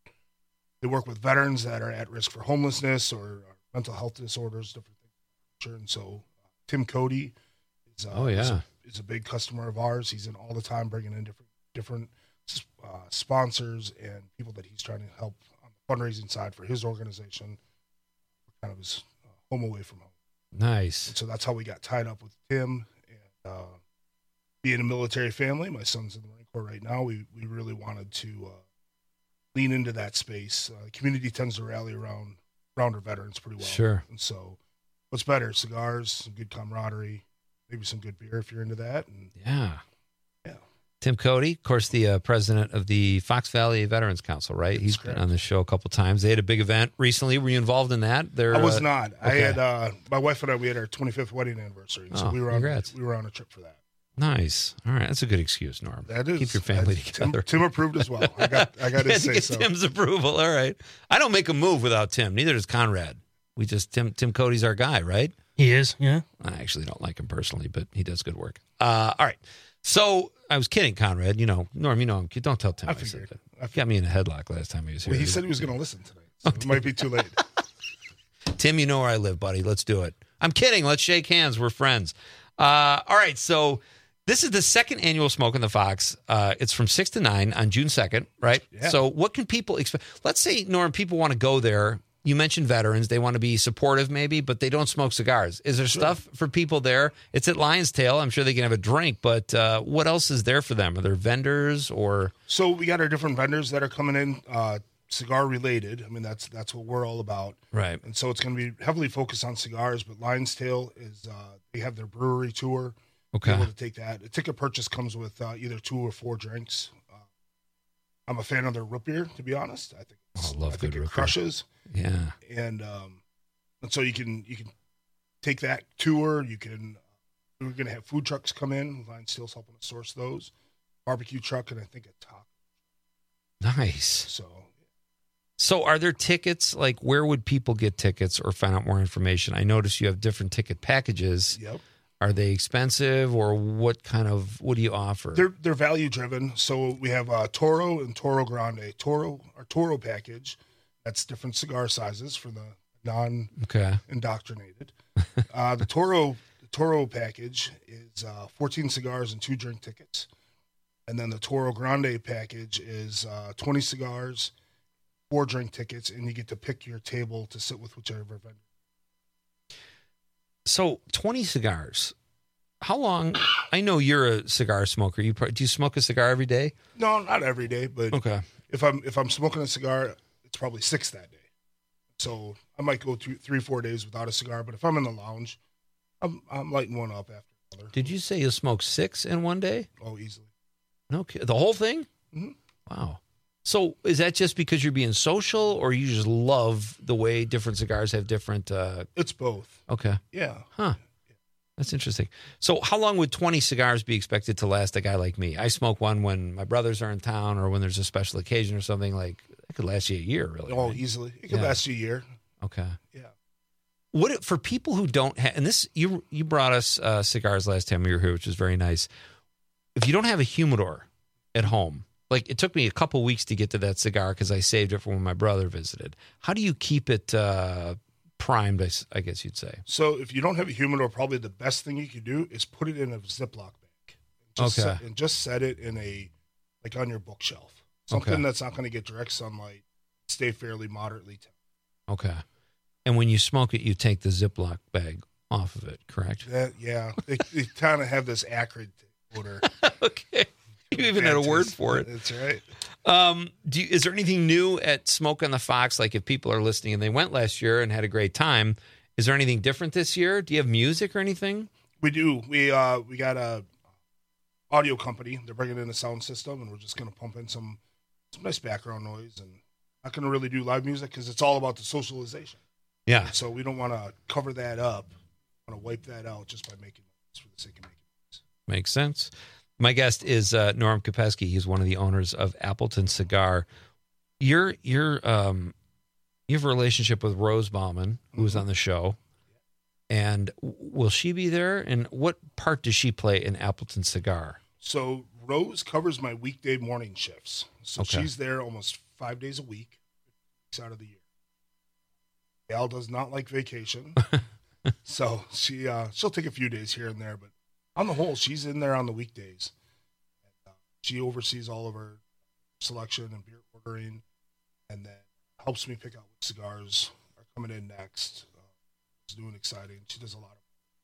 they work with veterans that are at risk for homelessness or mental health disorders, different things. And so uh, Tim Cody is, uh, Oh, yeah. is, a, is a big customer of ours. He's in all the time bringing in different different uh, sponsors and people that he's trying to help on the fundraising side for his organization. Kind of his uh, home away from home. Nice. And so that's how we got tied up with Tim. And uh, being a military family, my son's in the Marine Corps right now. We we really wanted to uh, lean into that space. Uh, the community tends to rally around around our veterans pretty well. Sure. And so, what's better? Cigars, some good camaraderie, maybe some good beer if you're into that. And Yeah. Yeah. Tim Cody, of course, the uh, president of the Fox Valley Veterans Council, right? He's been on the show a couple times. They had a big event recently. Were you involved in that? They're, I was uh, not. I okay. had uh, my wife and I. We had our twenty-fifth wedding anniversary, so Oh, we were on congrats. we were on a trip for that. Nice. All right. That's a good excuse, Norm. That is. Keep your family That's- together. Tim, Tim approved as well. I got I got You his had to say get so. Tim's approval. All right. I don't make a move without Tim. Neither does Conrad. We just, Tim Tim Cody's our guy, right? He is, yeah. I actually don't like him personally, but he does good work. Uh, all right. So I was kidding, Conrad. You know, Norm, you know him. Don't tell Tim I, I said figured. that. Got me in a headlock last time he was here. Well, he said he was going to listen tonight, so it might be too late. Tim, you know where I live, buddy. Let's do it. I'm kidding. Let's shake hands. We're friends. Uh, all right. So this is the second annual Smoke on the Fox. Uh, it's from six to nine on June second, right? Yeah. So what can people expect? Let's say, Norm, people want to go there. You mentioned veterans. They want to be supportive maybe, but they don't smoke cigars. Is there Sure. stuff for people there? It's at Lion's Tail. I'm sure they can have a drink, but uh, what else is there for them? Are there vendors or? So we got our different vendors that are coming in, uh, cigar related. I mean, that's that's what we're all about. Right. And so it's going to be heavily focused on cigars, but Lion's Tail is, uh, they have their brewery tour. Okay. Be able to take that. A ticket purchase comes with uh, either two or four drinks. Uh, I'm a fan of their root beer, to be honest. I think it's, Oh, love I think good it root beer. crushes. Yeah. And um, and so you can you can take that tour. You can we're going to have food trucks come in. Lion's Tail's helping us source those. Barbecue truck and I think a taco. Nice. So So are there tickets? Like, where would people get tickets or find out more information? I noticed you have different ticket packages. Yep. Are they expensive, or what kind of what do you offer? They're they're value driven. So we have uh, Toro and Toro Grande. Toro, our Toro package, that's different cigar sizes for the non Okay. indoctrinated. uh, the Toro the Toro package is uh, fourteen cigars and two drink tickets, and then the Toro Grande package is uh, twenty cigars, four drink tickets, and you get to pick your table to sit with whichever vendor. So twenty cigars. How long? I know you're a cigar smoker. You pro- do you smoke a cigar every day? No, not every day, but Okay. if I'm if I'm smoking a cigar, it's probably six that day. So I might go through three four days without a cigar. But if I'm in the lounge, I'm I'm lighting one up after another. Did you say you smoke six in one day? Oh, easily. No, kid- the whole thing. Mhm. Wow. So is that just because you're being social, or you just love the way different cigars have different? Uh... It's both. Okay. Yeah. Huh. That's interesting. So how long would twenty cigars be expected to last a guy like me? I smoke one when my brothers are in town or when there's a special occasion or something. Like, it could last you a year, really. Oh, right? easily. It could Yeah. last you a year. Okay. Yeah. What it- for people who don't have, and this you you brought us uh, cigars last time we were here, which was very nice. If you don't have a humidor at home, like it took me a couple weeks to get to that cigar because I saved it for when my brother visited. How do you keep it uh, primed? I, s- I guess you'd say. So if you don't have a humidor, probably the best thing you could do is put it in a Ziploc bag. Just Okay. Set, and just set it in a, like on your bookshelf. Something Okay. that's not going to get direct sunlight. Stay fairly moderately tempered. Okay. And when you smoke it, you take the Ziploc bag off of it, correct? That, yeah. They, they kind of have this acrid odor. Okay. You even had a word for it. That's right. Um, do you, is there anything new at Smoke on the Fox? Like if people are listening and they went last year and had a great time, is there anything different this year? Do you have music or anything? We do. We uh we got a audio company. They're bringing in a sound system, and we're just going to pump in some some nice background noise. And not going to really do live music because it's all about the socialization. Yeah. So we don't want to cover that up. We want to wipe that out just by making noise for the sake of making noise. Makes sense. My guest is uh, Norm Kopeski. He's one of the owners of Appleton Cigar. You're you're um, you have a relationship with Rose Bauman, who was on the show, and w- will she be there? And what part does she play in Appleton Cigar? So Rose covers my weekday morning shifts. So Okay. she's there almost five days a week, weeks out of the year. Gal does not like vacation. so she uh, she'll take a few days here and there, but on the whole, she's in there on the weekdays. And, uh, she oversees all of our selection and beer ordering, and then helps me pick out what cigars are coming in next. Uh, it's new and exciting. She does a lot of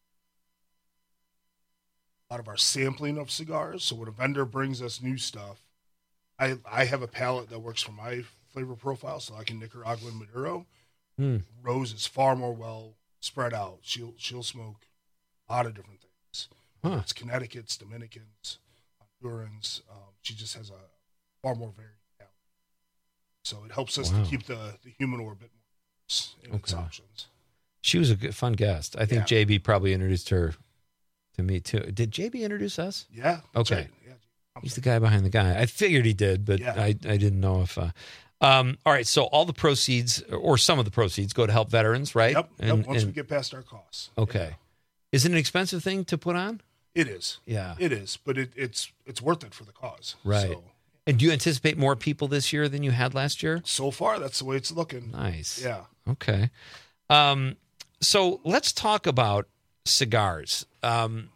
a lot of our sampling of cigars. So when a vendor brings us new stuff, I I have a palate that works for my flavor profile, so I can Nicaraguan Maduro. Hmm. Rose is far more well spread out. She'll she'll smoke a lot of different things. Huh. It's Connecticut's, Dominicans, Hondurans. Um, she just has a far more varied palate. So it helps us Wow. to keep the, the humidor a bit more diverse in its Okay. options. She was a good, fun guest. I think Yeah. J B probably introduced her to me too. Did J B introduce us? Yeah. that's Okay. right. Yeah. He's the guy behind the guy. I figured he did, but Yeah. I, I didn't know if. Uh, um, all right, so all the proceeds, or some of the proceeds, go to help veterans, right? Yep. And- yep. Once we and- get past our costs. okay. Is it an expensive thing to put on? It is. Yeah. It is, but it, it's it's worth it for the cause. Right. So, And do you anticipate more people this year than you had last year? so far, that's the way it's looking. Nice. Yeah. Okay. Um, so let's talk about cigars. Um,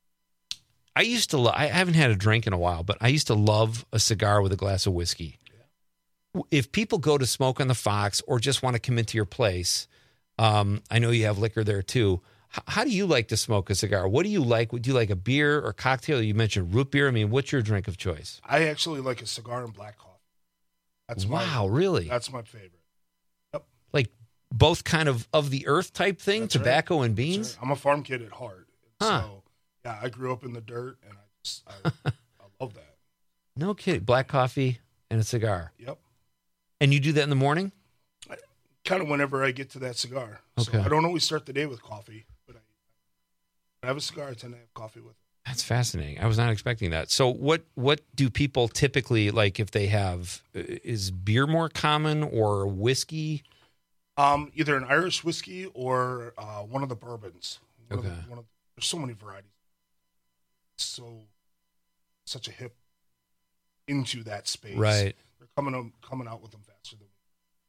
I used to. Lo- I haven't had a drink in a while, but I used to love a cigar with a glass of whiskey. If people go to Smoke on the Fox or just want to come into your place, um, I know you have liquor there too. H- how do you like to smoke a cigar? What do you like? Would you like a beer or cocktail? You mentioned root beer. I mean, what's your drink of choice? I actually like a cigar and black coffee. That's Wow, my, really? That's my favorite. Like both kind of of the earth type thing, That's right. tobacco and That's beans. right. I'm a farm kid at heart. Huh. So yeah, I grew up in the dirt, and I just I, I love that. No kidding. Black coffee and a cigar. Yep. And you do that in the morning? Kind of whenever I get to that cigar. Okay. So I don't always start the day with coffee, but I, I have a cigar. I tend to have coffee with it. That's fascinating. I was not expecting that. So what what do people typically like if they have uh, is beer more common or whiskey? Um, either an Irish whiskey or uh, one of the bourbons. One Okay. Of the, one of there's so many varieties. It's so such a hip into that space. Right. They're coming out, coming out with them faster than we.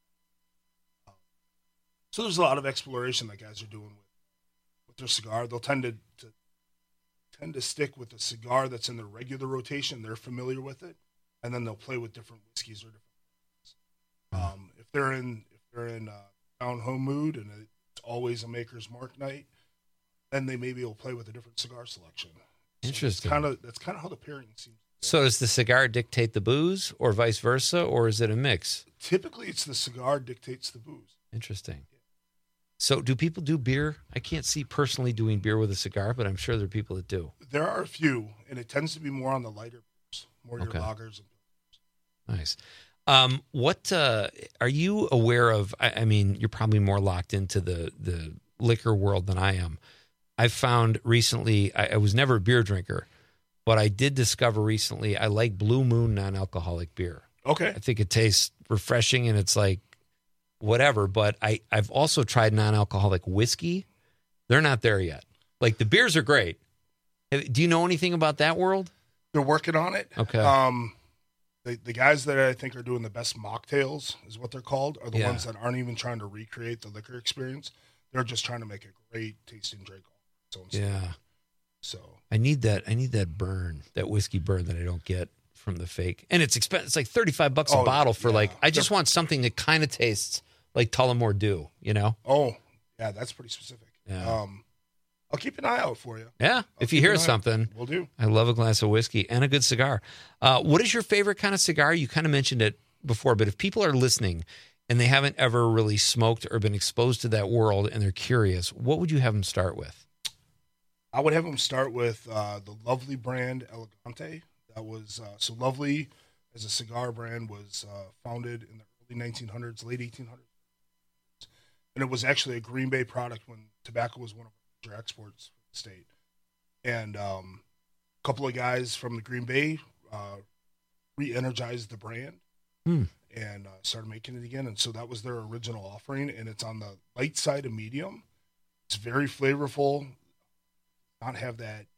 Um, so there's a lot of exploration that guys are doing with with their cigar. They'll tend to, to tend to stick with a cigar that's in their regular rotation. They're familiar with it, and then they'll play with different whiskeys or different. Um, if they're in if they're in uh, down home mood and it's always a Maker's Mark night, then they maybe will play with a different cigar selection. So Interesting. Kind of that's kind of how the pairing seems. So does the cigar dictate the booze, or vice versa, or is it a mix? Typically, it's the cigar dictates the booze. Interesting. So do people do beer? I can't see personally doing beer with a cigar, but I'm sure there are people that do. There are a few, and it tends to be more on the lighter beers, more Okay. your lagers. Nice. Um, what uh, are you aware of? I, I mean, you're probably more locked into the, the liquor world than I am. I've found recently, I, I was never a beer drinker, but I did discover recently I like Blue Moon non-alcoholic beer. Okay. I think it tastes refreshing and it's like whatever, but I, I've also tried non-alcoholic whiskey. They're not there yet. Like the beers are great. Have- Do you know anything about that world? They're working on it. Okay. Um, the the guys that I think are doing the best mocktails is what they're called, are the Yeah. ones that aren't even trying to recreate the liquor experience. They're just trying to make a great tasting drink. on its own stuff. Yeah. So I need that. I need that burn, that whiskey burn that I don't get from the fake. And it's expensive. It's like thirty-five bucks a Oh, bottle for yeah. like, I just want something that kind of tastes like Tullamore Dew, you know? Oh, yeah, that's pretty specific. Yeah. Um, I'll keep an eye out for you. Yeah. I'll If you keep hear an eye out. something, Will do. I love a glass of whiskey and a good cigar. Uh, what is your favorite kind of cigar? You kind of mentioned it before, but if people are listening and they haven't ever really smoked or been exposed to that world and they're curious, what would you have them start with? I would have them start with uh, the Lovely brand Elegante. That was uh, so Lovely as a cigar brand was uh, founded in the early nineteen hundreds, late eighteen hundreds, and it was actually a Green Bay product when tobacco was one of our major exports for the state. And um, a couple of guys from the Green Bay uh, re-energized the brand Hmm. and uh, started making it again. And so that was their original offering, and it's on the light side of medium. It's very flavorful. Not have that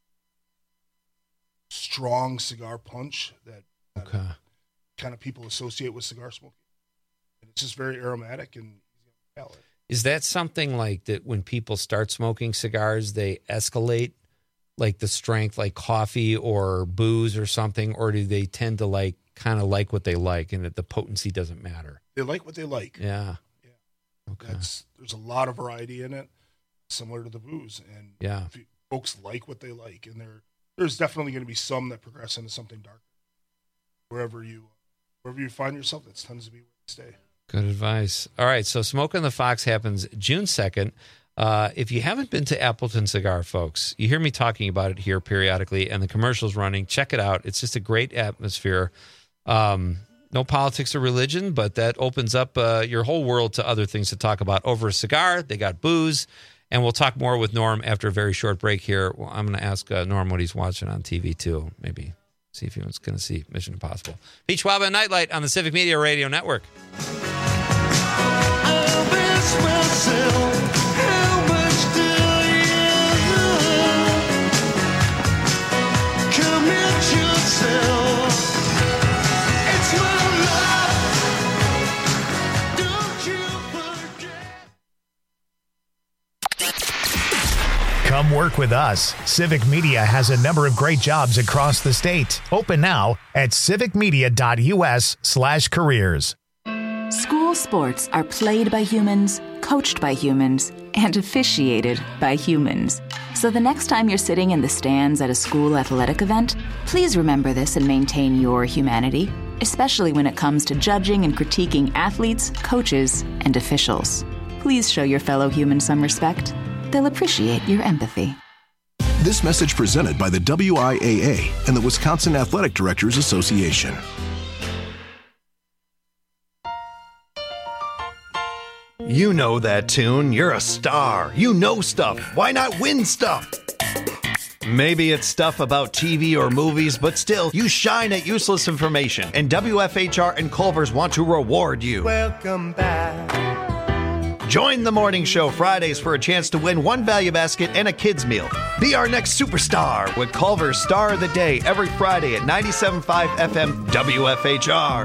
strong cigar punch that, that Okay. kind of people associate with cigar smoking. And it's just very aromatic and easy on the palate. Is that something like that when people start smoking cigars, they escalate like the strength, like coffee or booze or something, or do they tend to like kind of like what they like and that the potency doesn't matter? They like what they like. Yeah. Okay. That's, there's a lot of variety in it, similar to the booze. And Yeah. if you- folks like what they like, and there there's definitely going to be some that progress into something darker. Wherever you wherever you find yourself, that tends to be where you stay. Good advice. All right, so Smoke on the Fox happens June second. Uh, if you haven't been to Appleton Cigar, folks, you hear me talking about it here periodically, and the commercial's running. Check it out. It's just a great atmosphere. Um, no politics or religion, but that opens up uh, your whole world to other things to talk about. Over a cigar, they got booze, and we'll talk more with Norm after a very short break here. Well, I'm going to ask uh, Norm what he's watching on T V, too. Maybe see if he was going to see Mission Impossible. Pete Schwab and Nightlight on the Civic Media Radio Network. Come work with us. Civic Media has a number of great jobs across the state. Open now at civicmedia.us slash careers. School sports are played by humans, coached by humans, and officiated by humans. So the next time you're sitting in the stands at a school athletic event, please remember this and maintain your humanity, especially when it comes to judging and critiquing athletes, coaches, and officials. Please show your fellow humans some respect. They'll appreciate your empathy. This message presented by the W I A A and the Wisconsin Athletic Directors Association. You know that tune. You're a star. You know stuff. Why not win stuff? Maybe it's stuff about T V or movies, but still, you shine at useless information. And W F H R and Culver's want to reward you. Welcome back. Join the morning show Fridays for a chance to win one value basket and a kids meal. Be our next superstar with Culver's Star of the Day every Friday at ninety-seven point five F M W F H R.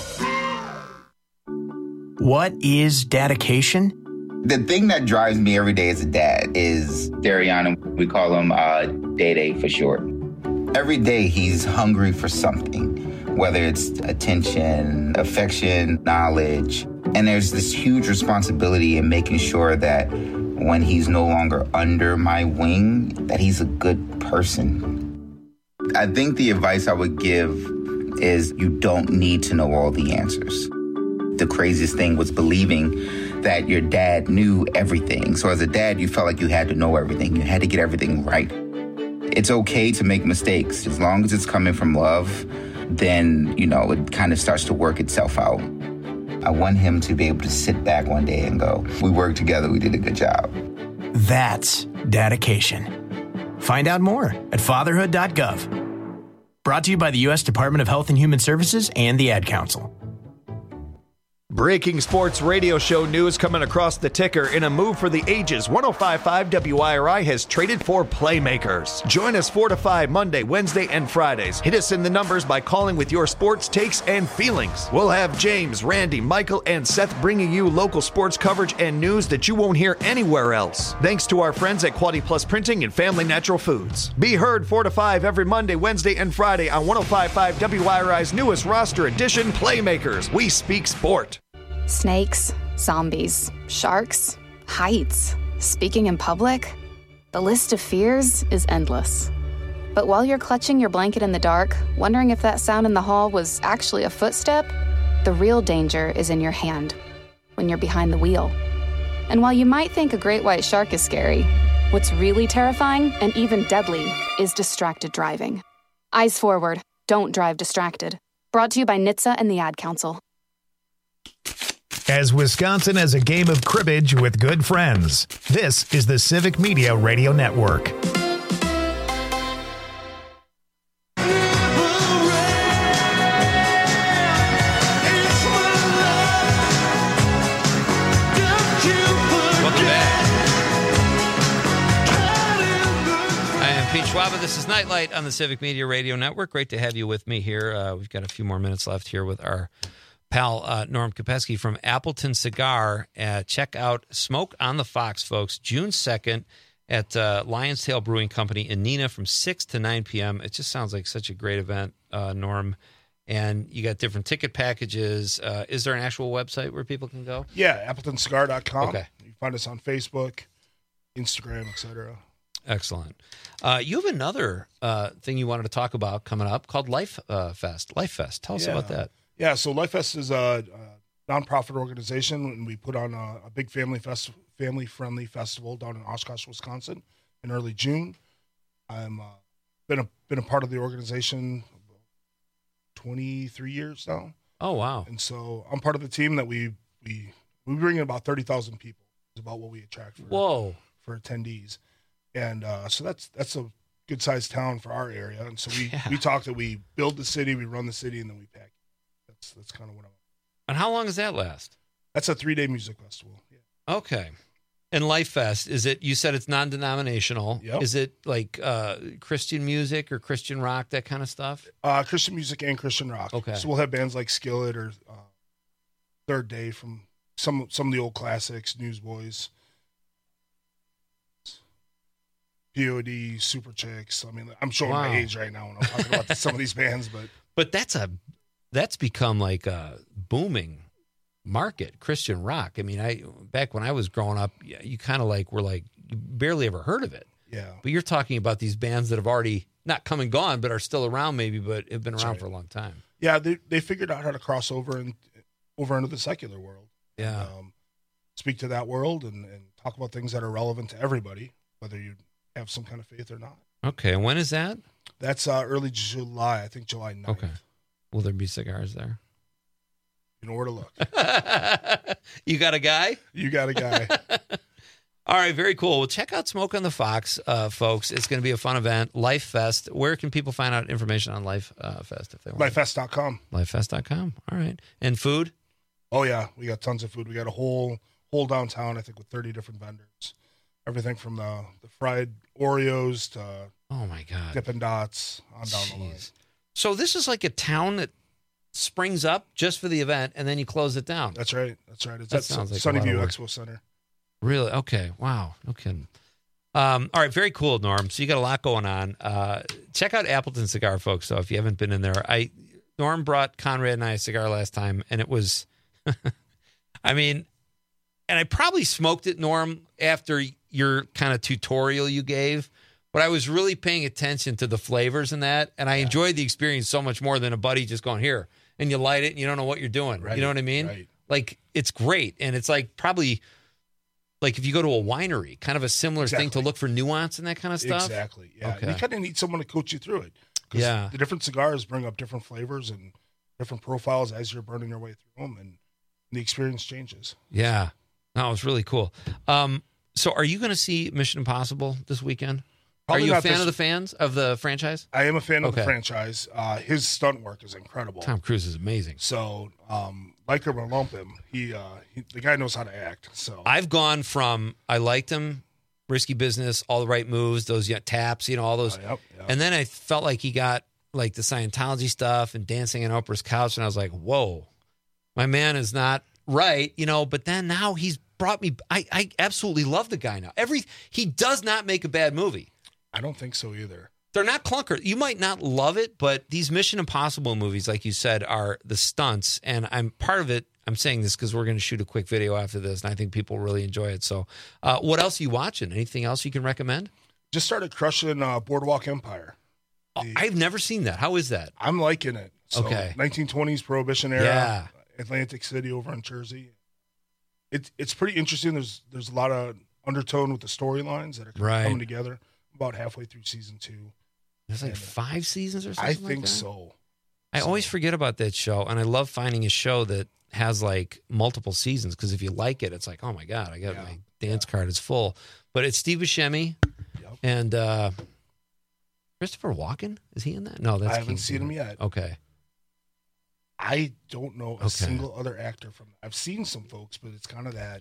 What is dedication? The thing that drives me every day as a dad is Darian. We call him uh, Day-Day for short. Every day he's hungry for something, whether it's attention, affection, knowledge. And there's this huge responsibility in making sure that when he's no longer under my wing, that he's a good person. I think the advice I would give is you don't need to know all the answers. The craziest thing was believing that your dad knew everything. So as a dad, you felt like you had to know everything. You had to get everything right. It's okay to make mistakes. As long as it's coming from love, then, you know, it kind of starts to work itself out. I want him to be able to sit back one day and go, we worked together, we did a good job. That's dedication. Find out more at fatherhood dot gov. Brought to you by the U S Department of Health and Human Services and the Ad Council. Breaking sports radio show news coming across the ticker. In a move for the ages, one oh five point five W I R I has traded for playmakers. Join us four to five Monday, Wednesday, and Fridays. Hit us in the numbers by calling with your sports takes and feelings. We'll have James, Randy, Michael, and Seth bringing you local sports coverage and news that you won't hear anywhere else. Thanks to our friends at Quality Plus Printing and Family Natural Foods. Be heard four to five every Monday, Wednesday, and Friday on one oh five point five W I R I's newest roster edition, Playmakers. We speak sport. Snakes, zombies, sharks, heights, speaking in public. The list of fears is endless. But while you're clutching your blanket in the dark, wondering if that sound in the hall was actually a footstep, the real danger is in your hand, when you're behind the wheel. And while you might think a great white shark is scary, what's really terrifying and even deadly is distracted driving. Eyes forward, don't drive distracted. Brought to you by N H T S A and the Ad Council. As Wisconsin has a game of cribbage with good friends, this is the Civic Media Radio Network. Pete Schwaba, this is Nightlight on the Civic Media Radio Network. Great to have you with me here. Uh, we've got a few more minutes left here with our pal uh, Norm Kopeski from Appleton Cigar. Uh, check out Smoke on the Fox, folks, June second at uh, Lion's Tail Brewing Company in Neenah from six to nine p.m. It just sounds like such a great event, uh, Norm. And you got different ticket packages. Uh, is there an actual website where people can go? Yeah, appleton cigar dot com. Okay. You can find us on Facebook, Instagram, et cetera. Excellent. Uh, you have another uh, thing you wanted to talk about coming up called Life uh, Fest. Life Fest. Tell us Yeah. about that. Yeah, so Life Fest is a, a nonprofit organization, and we put on a, a big family fest, family-friendly festival down in Oshkosh, Wisconsin, in early June. I'm uh, been a been a part of the organization twenty-three years now. Oh wow! And so I'm part of the team that we we we bring in about thirty thousand people. Is about what we attract. For, Whoa! For attendees. And uh, so that's that's a good sized town for our area. And so we, Yeah. we talk that we build the city, we run the city, and then we pack it. That's that's kind of what I'm. And how long does that last? That's a three day music festival. Yeah. Okay. And Life Fest, is it, you said it's non-denominational. Yep. Is it like uh, Christian music or Christian rock, that kind of stuff? Uh, Christian music and Christian rock. Okay. So we'll have bands like Skillet or uh, Third Day from some some of the old classics, Newsboys, P O D, Super Chicks. I mean, I'm showing Wow. my age right now when I'm talking about some of these bands, but But that's a that's become like a booming market, Christian rock. I mean, I back when I was growing up, you, you kind of like were like you barely ever heard of it. Yeah. But you're talking about these bands that have already not come and gone, but are still around maybe, but have been That's around right. for a long time. yeah, they they figured out how to cross over and over into the secular world. Yeah. Um, speak to that world and, and talk about things that are relevant to everybody, whether you have some kind of faith or not. Okay, and when is that? That's uh, early July, I think July ninth. Okay. Will there be cigars there? You know where to look. You got a guy? You got a guy. All right, very cool. Well, check out Smoke on the Fox, uh, folks. It's going to be a fun event. Life Fest. Where can people find out information on Life uh, Fest if they want? Lifefest dot com. Lifefest dot com. All right. And food? Oh yeah, we got tons of food. We got a whole whole downtown, I think, with thirty different vendors. Everything from the, the fried Oreos to oh my god, Dippin' Dots on down Jeez. the line. So this is like a town that springs up just for the event, and then you close it down. That's right. That's right. It's That at sounds like a lot of Sunnyview work. Expo Center. Really? Okay. Wow. No kidding. Um, all right. Very cool, Norm. So you got a lot going on. Uh, check out Appleton Cigar, folks. So if you haven't been in there, I Norm brought Conrad and I a cigar last time, and it was, I mean, and I probably smoked it, Norm, after your kind of tutorial you gave, but I was really paying attention to the flavors in that, and I enjoyed the experience so much more than a buddy just going, here, and you light it, and you don't know what you're doing. Right, You know what I mean? right. Like, it's great, and it's like probably like if you go to a winery, kind of a similar thing to look for nuance and that kind of stuff. Exactly. Yeah. Okay. You kind of need someone to coach you through it. 'Cause Yeah. The different cigars bring up different flavors and different profiles as you're burning your way through them, and the experience changes. Yeah. No, it was really cool. Um, so are you going to see Mission Impossible this weekend? Probably are you a not fan this- of the fans of the franchise? I am a fan of Okay. the franchise. Uh, his stunt work is incredible. Tom Cruise is amazing. So, um, like him or lump him, he, uh, he, the guy knows how to act. So I've gone from I liked him, Risky Business, All the Right Moves, those yeah, taps, you know, all those. Uh, yep, yep. And then I felt like he got like the Scientology stuff and Dancing on Oprah's couch, and I was like, whoa, my man is not right, you know. But then now he's brought me. I, I absolutely love the guy now. Every he does not make a bad movie. I don't think so either. They're not clunker. You might not love it, but these Mission Impossible movies, like you said, are the stunts. And I'm part of it. I'm saying this because we're going to shoot a quick video after this, and I think people really enjoy it. So, uh, what else are you watching? Anything else you can recommend? Just started crushing uh, Boardwalk Empire. Oh, I've never seen that. How is that? I'm liking it. So, Okay. nineteen twenties Prohibition era. Yeah. Atlantic City over in Jersey. It, it's pretty interesting. There's there's a lot of undertone with the storylines that are Right. coming together. About halfway through season two. There's like And, uh, five seasons or something. I like think that? so. I always forget about that show, and I love finding a show that has like multiple seasons because if you like it, it's like, oh my god, I got my dance card is full. But it's Steve Buscemi and uh, Christopher Walken. Is he in that? No, that's I haven't King seen him Peter. yet. Okay, I don't know a Okay. single other actor from. I've seen some folks, but it's kind of that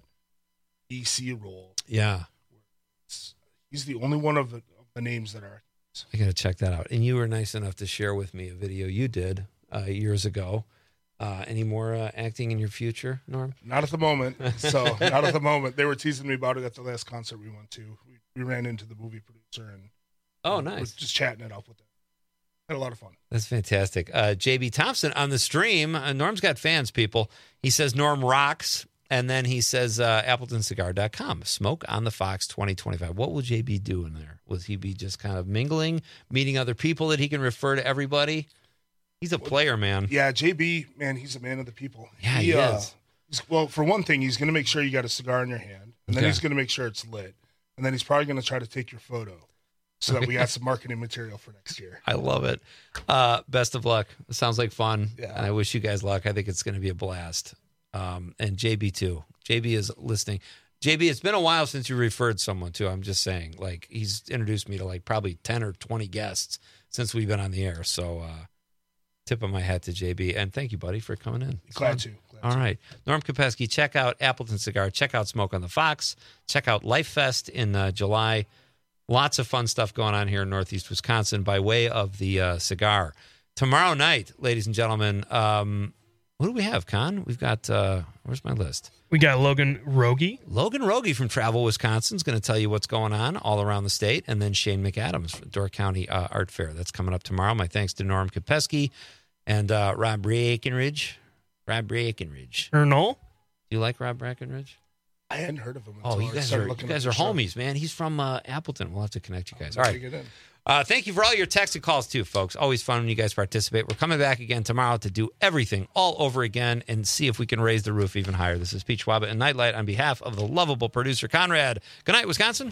D C role. yeah, It's, he's the only one of the, of the names that are. I got to check that out. And you were nice enough to share with me a video you did uh, years ago. Uh, any more uh, acting in your future, Norm? Not at the moment. So not at the moment. They were teasing me about it at the last concert we went to. We, we ran into the movie producer and Oh, uh, nice. was just chatting it up with them. Had a lot of fun. That's fantastic. Uh, J B Thompson on the stream. Uh, Norm's got fans, people. He says Norm rocks, and then he says uh, appleton cigar dot com. Smoke on the Fox twenty twenty-five. What will J B do in there? Will he be just kind of mingling, meeting other people that he can refer to everybody? He's a player, man. Yeah, J B, man, he's a man of the people. Yeah, he uh, is. He's, well, for one thing, he's going to make sure you got a cigar in your hand, and then Okay. he's going to make sure it's lit, and then he's probably going to try to take your photo so that we got some marketing material for next year. I love it. Uh, best of luck. It sounds like fun. Yeah. And I wish you guys luck. I think it's going to be a blast. Um, and J B too. J B is listening. J B, it's been a while since you referred someone to. I'm just saying, like, he's introduced me to like probably ten or twenty guests since we've been on the air. So, uh, tip of my hat to J B. And thank you, buddy, for coming in. It's Glad fun. to. Glad All right. Norm Kopesky, check out Appleton Cigar. Check out Smoke on the Fox. Check out Life Fest in uh, July. Lots of fun stuff going on here in Northeast Wisconsin by way of the uh, cigar. Tomorrow night, ladies and gentlemen, um, what do we have, Con? We've got, uh, where's my list? We got Logan Rogie. Logan Rogie from Travel, Wisconsin is going to tell you what's going on all around the state. And then Shane McAdams from Door County uh, Art Fair. That's coming up tomorrow. My thanks to Norm Kopesky and uh, Rob Breckenridge. Rob Breckenridge. Ernol. Do you like Rob Breckenridge? I hadn't heard of him. Oh, until you I guys started are you looking guys up are the show. homies, man. He's from uh, Appleton. We'll have to connect you guys. I'll All take right. it in. Uh, thank you for all your texts and calls too, folks. Always fun when you guys participate. We're coming back again tomorrow to do everything all over again and see if we can raise the roof even higher. This is Pete Schwaba and Nightlight on behalf of the lovable producer Conrad. Good night, Wisconsin.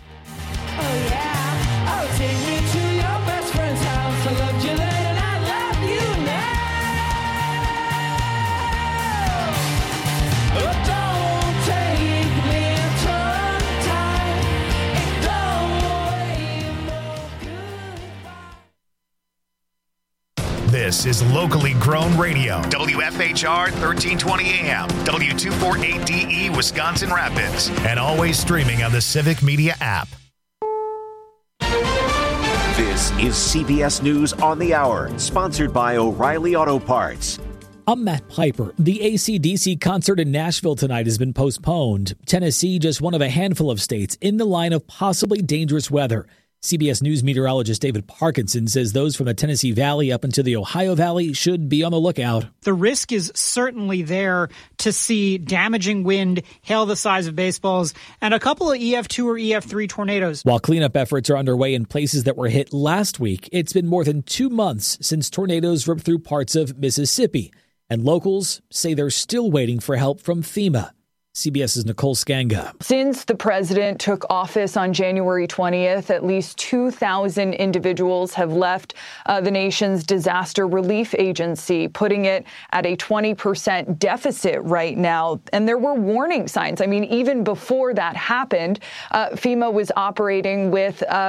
Oh yeah, oh take me to your best friend's house. I loved you then and I love you now. Oh, don't take me tongue-tied. It don't wave no goodbye. This This is locally grown radio. W F H R thirteen twenty A M, W two forty-eight D E, Wisconsin Rapids, and always streaming on the Civic Media app. This is C B S News on the Hour, sponsored by O'Reilly Auto Parts. I'm Matt Piper. The A C D C concert in Nashville tonight has been postponed. Tennessee, just one of a handful of states in the line of possibly dangerous weather. C B S News meteorologist David Parkinson says those from the Tennessee Valley up into the Ohio Valley should be on the lookout. The risk is certainly there to see damaging wind, hail the size of baseballs, and a couple of E F two or E F three tornadoes. While cleanup efforts are underway in places that were hit last week, it's been more than two months since tornadoes ripped through parts of Mississippi. And locals say they're still waiting for help from FEMA. CBS's Nicole Skanga. Since the president took office on January twentieth, at least two thousand individuals have left uh, the nation's disaster relief agency, putting it at a twenty percent deficit right now. And there were warning signs. I mean, even before that happened, uh, FEMA was operating with uh,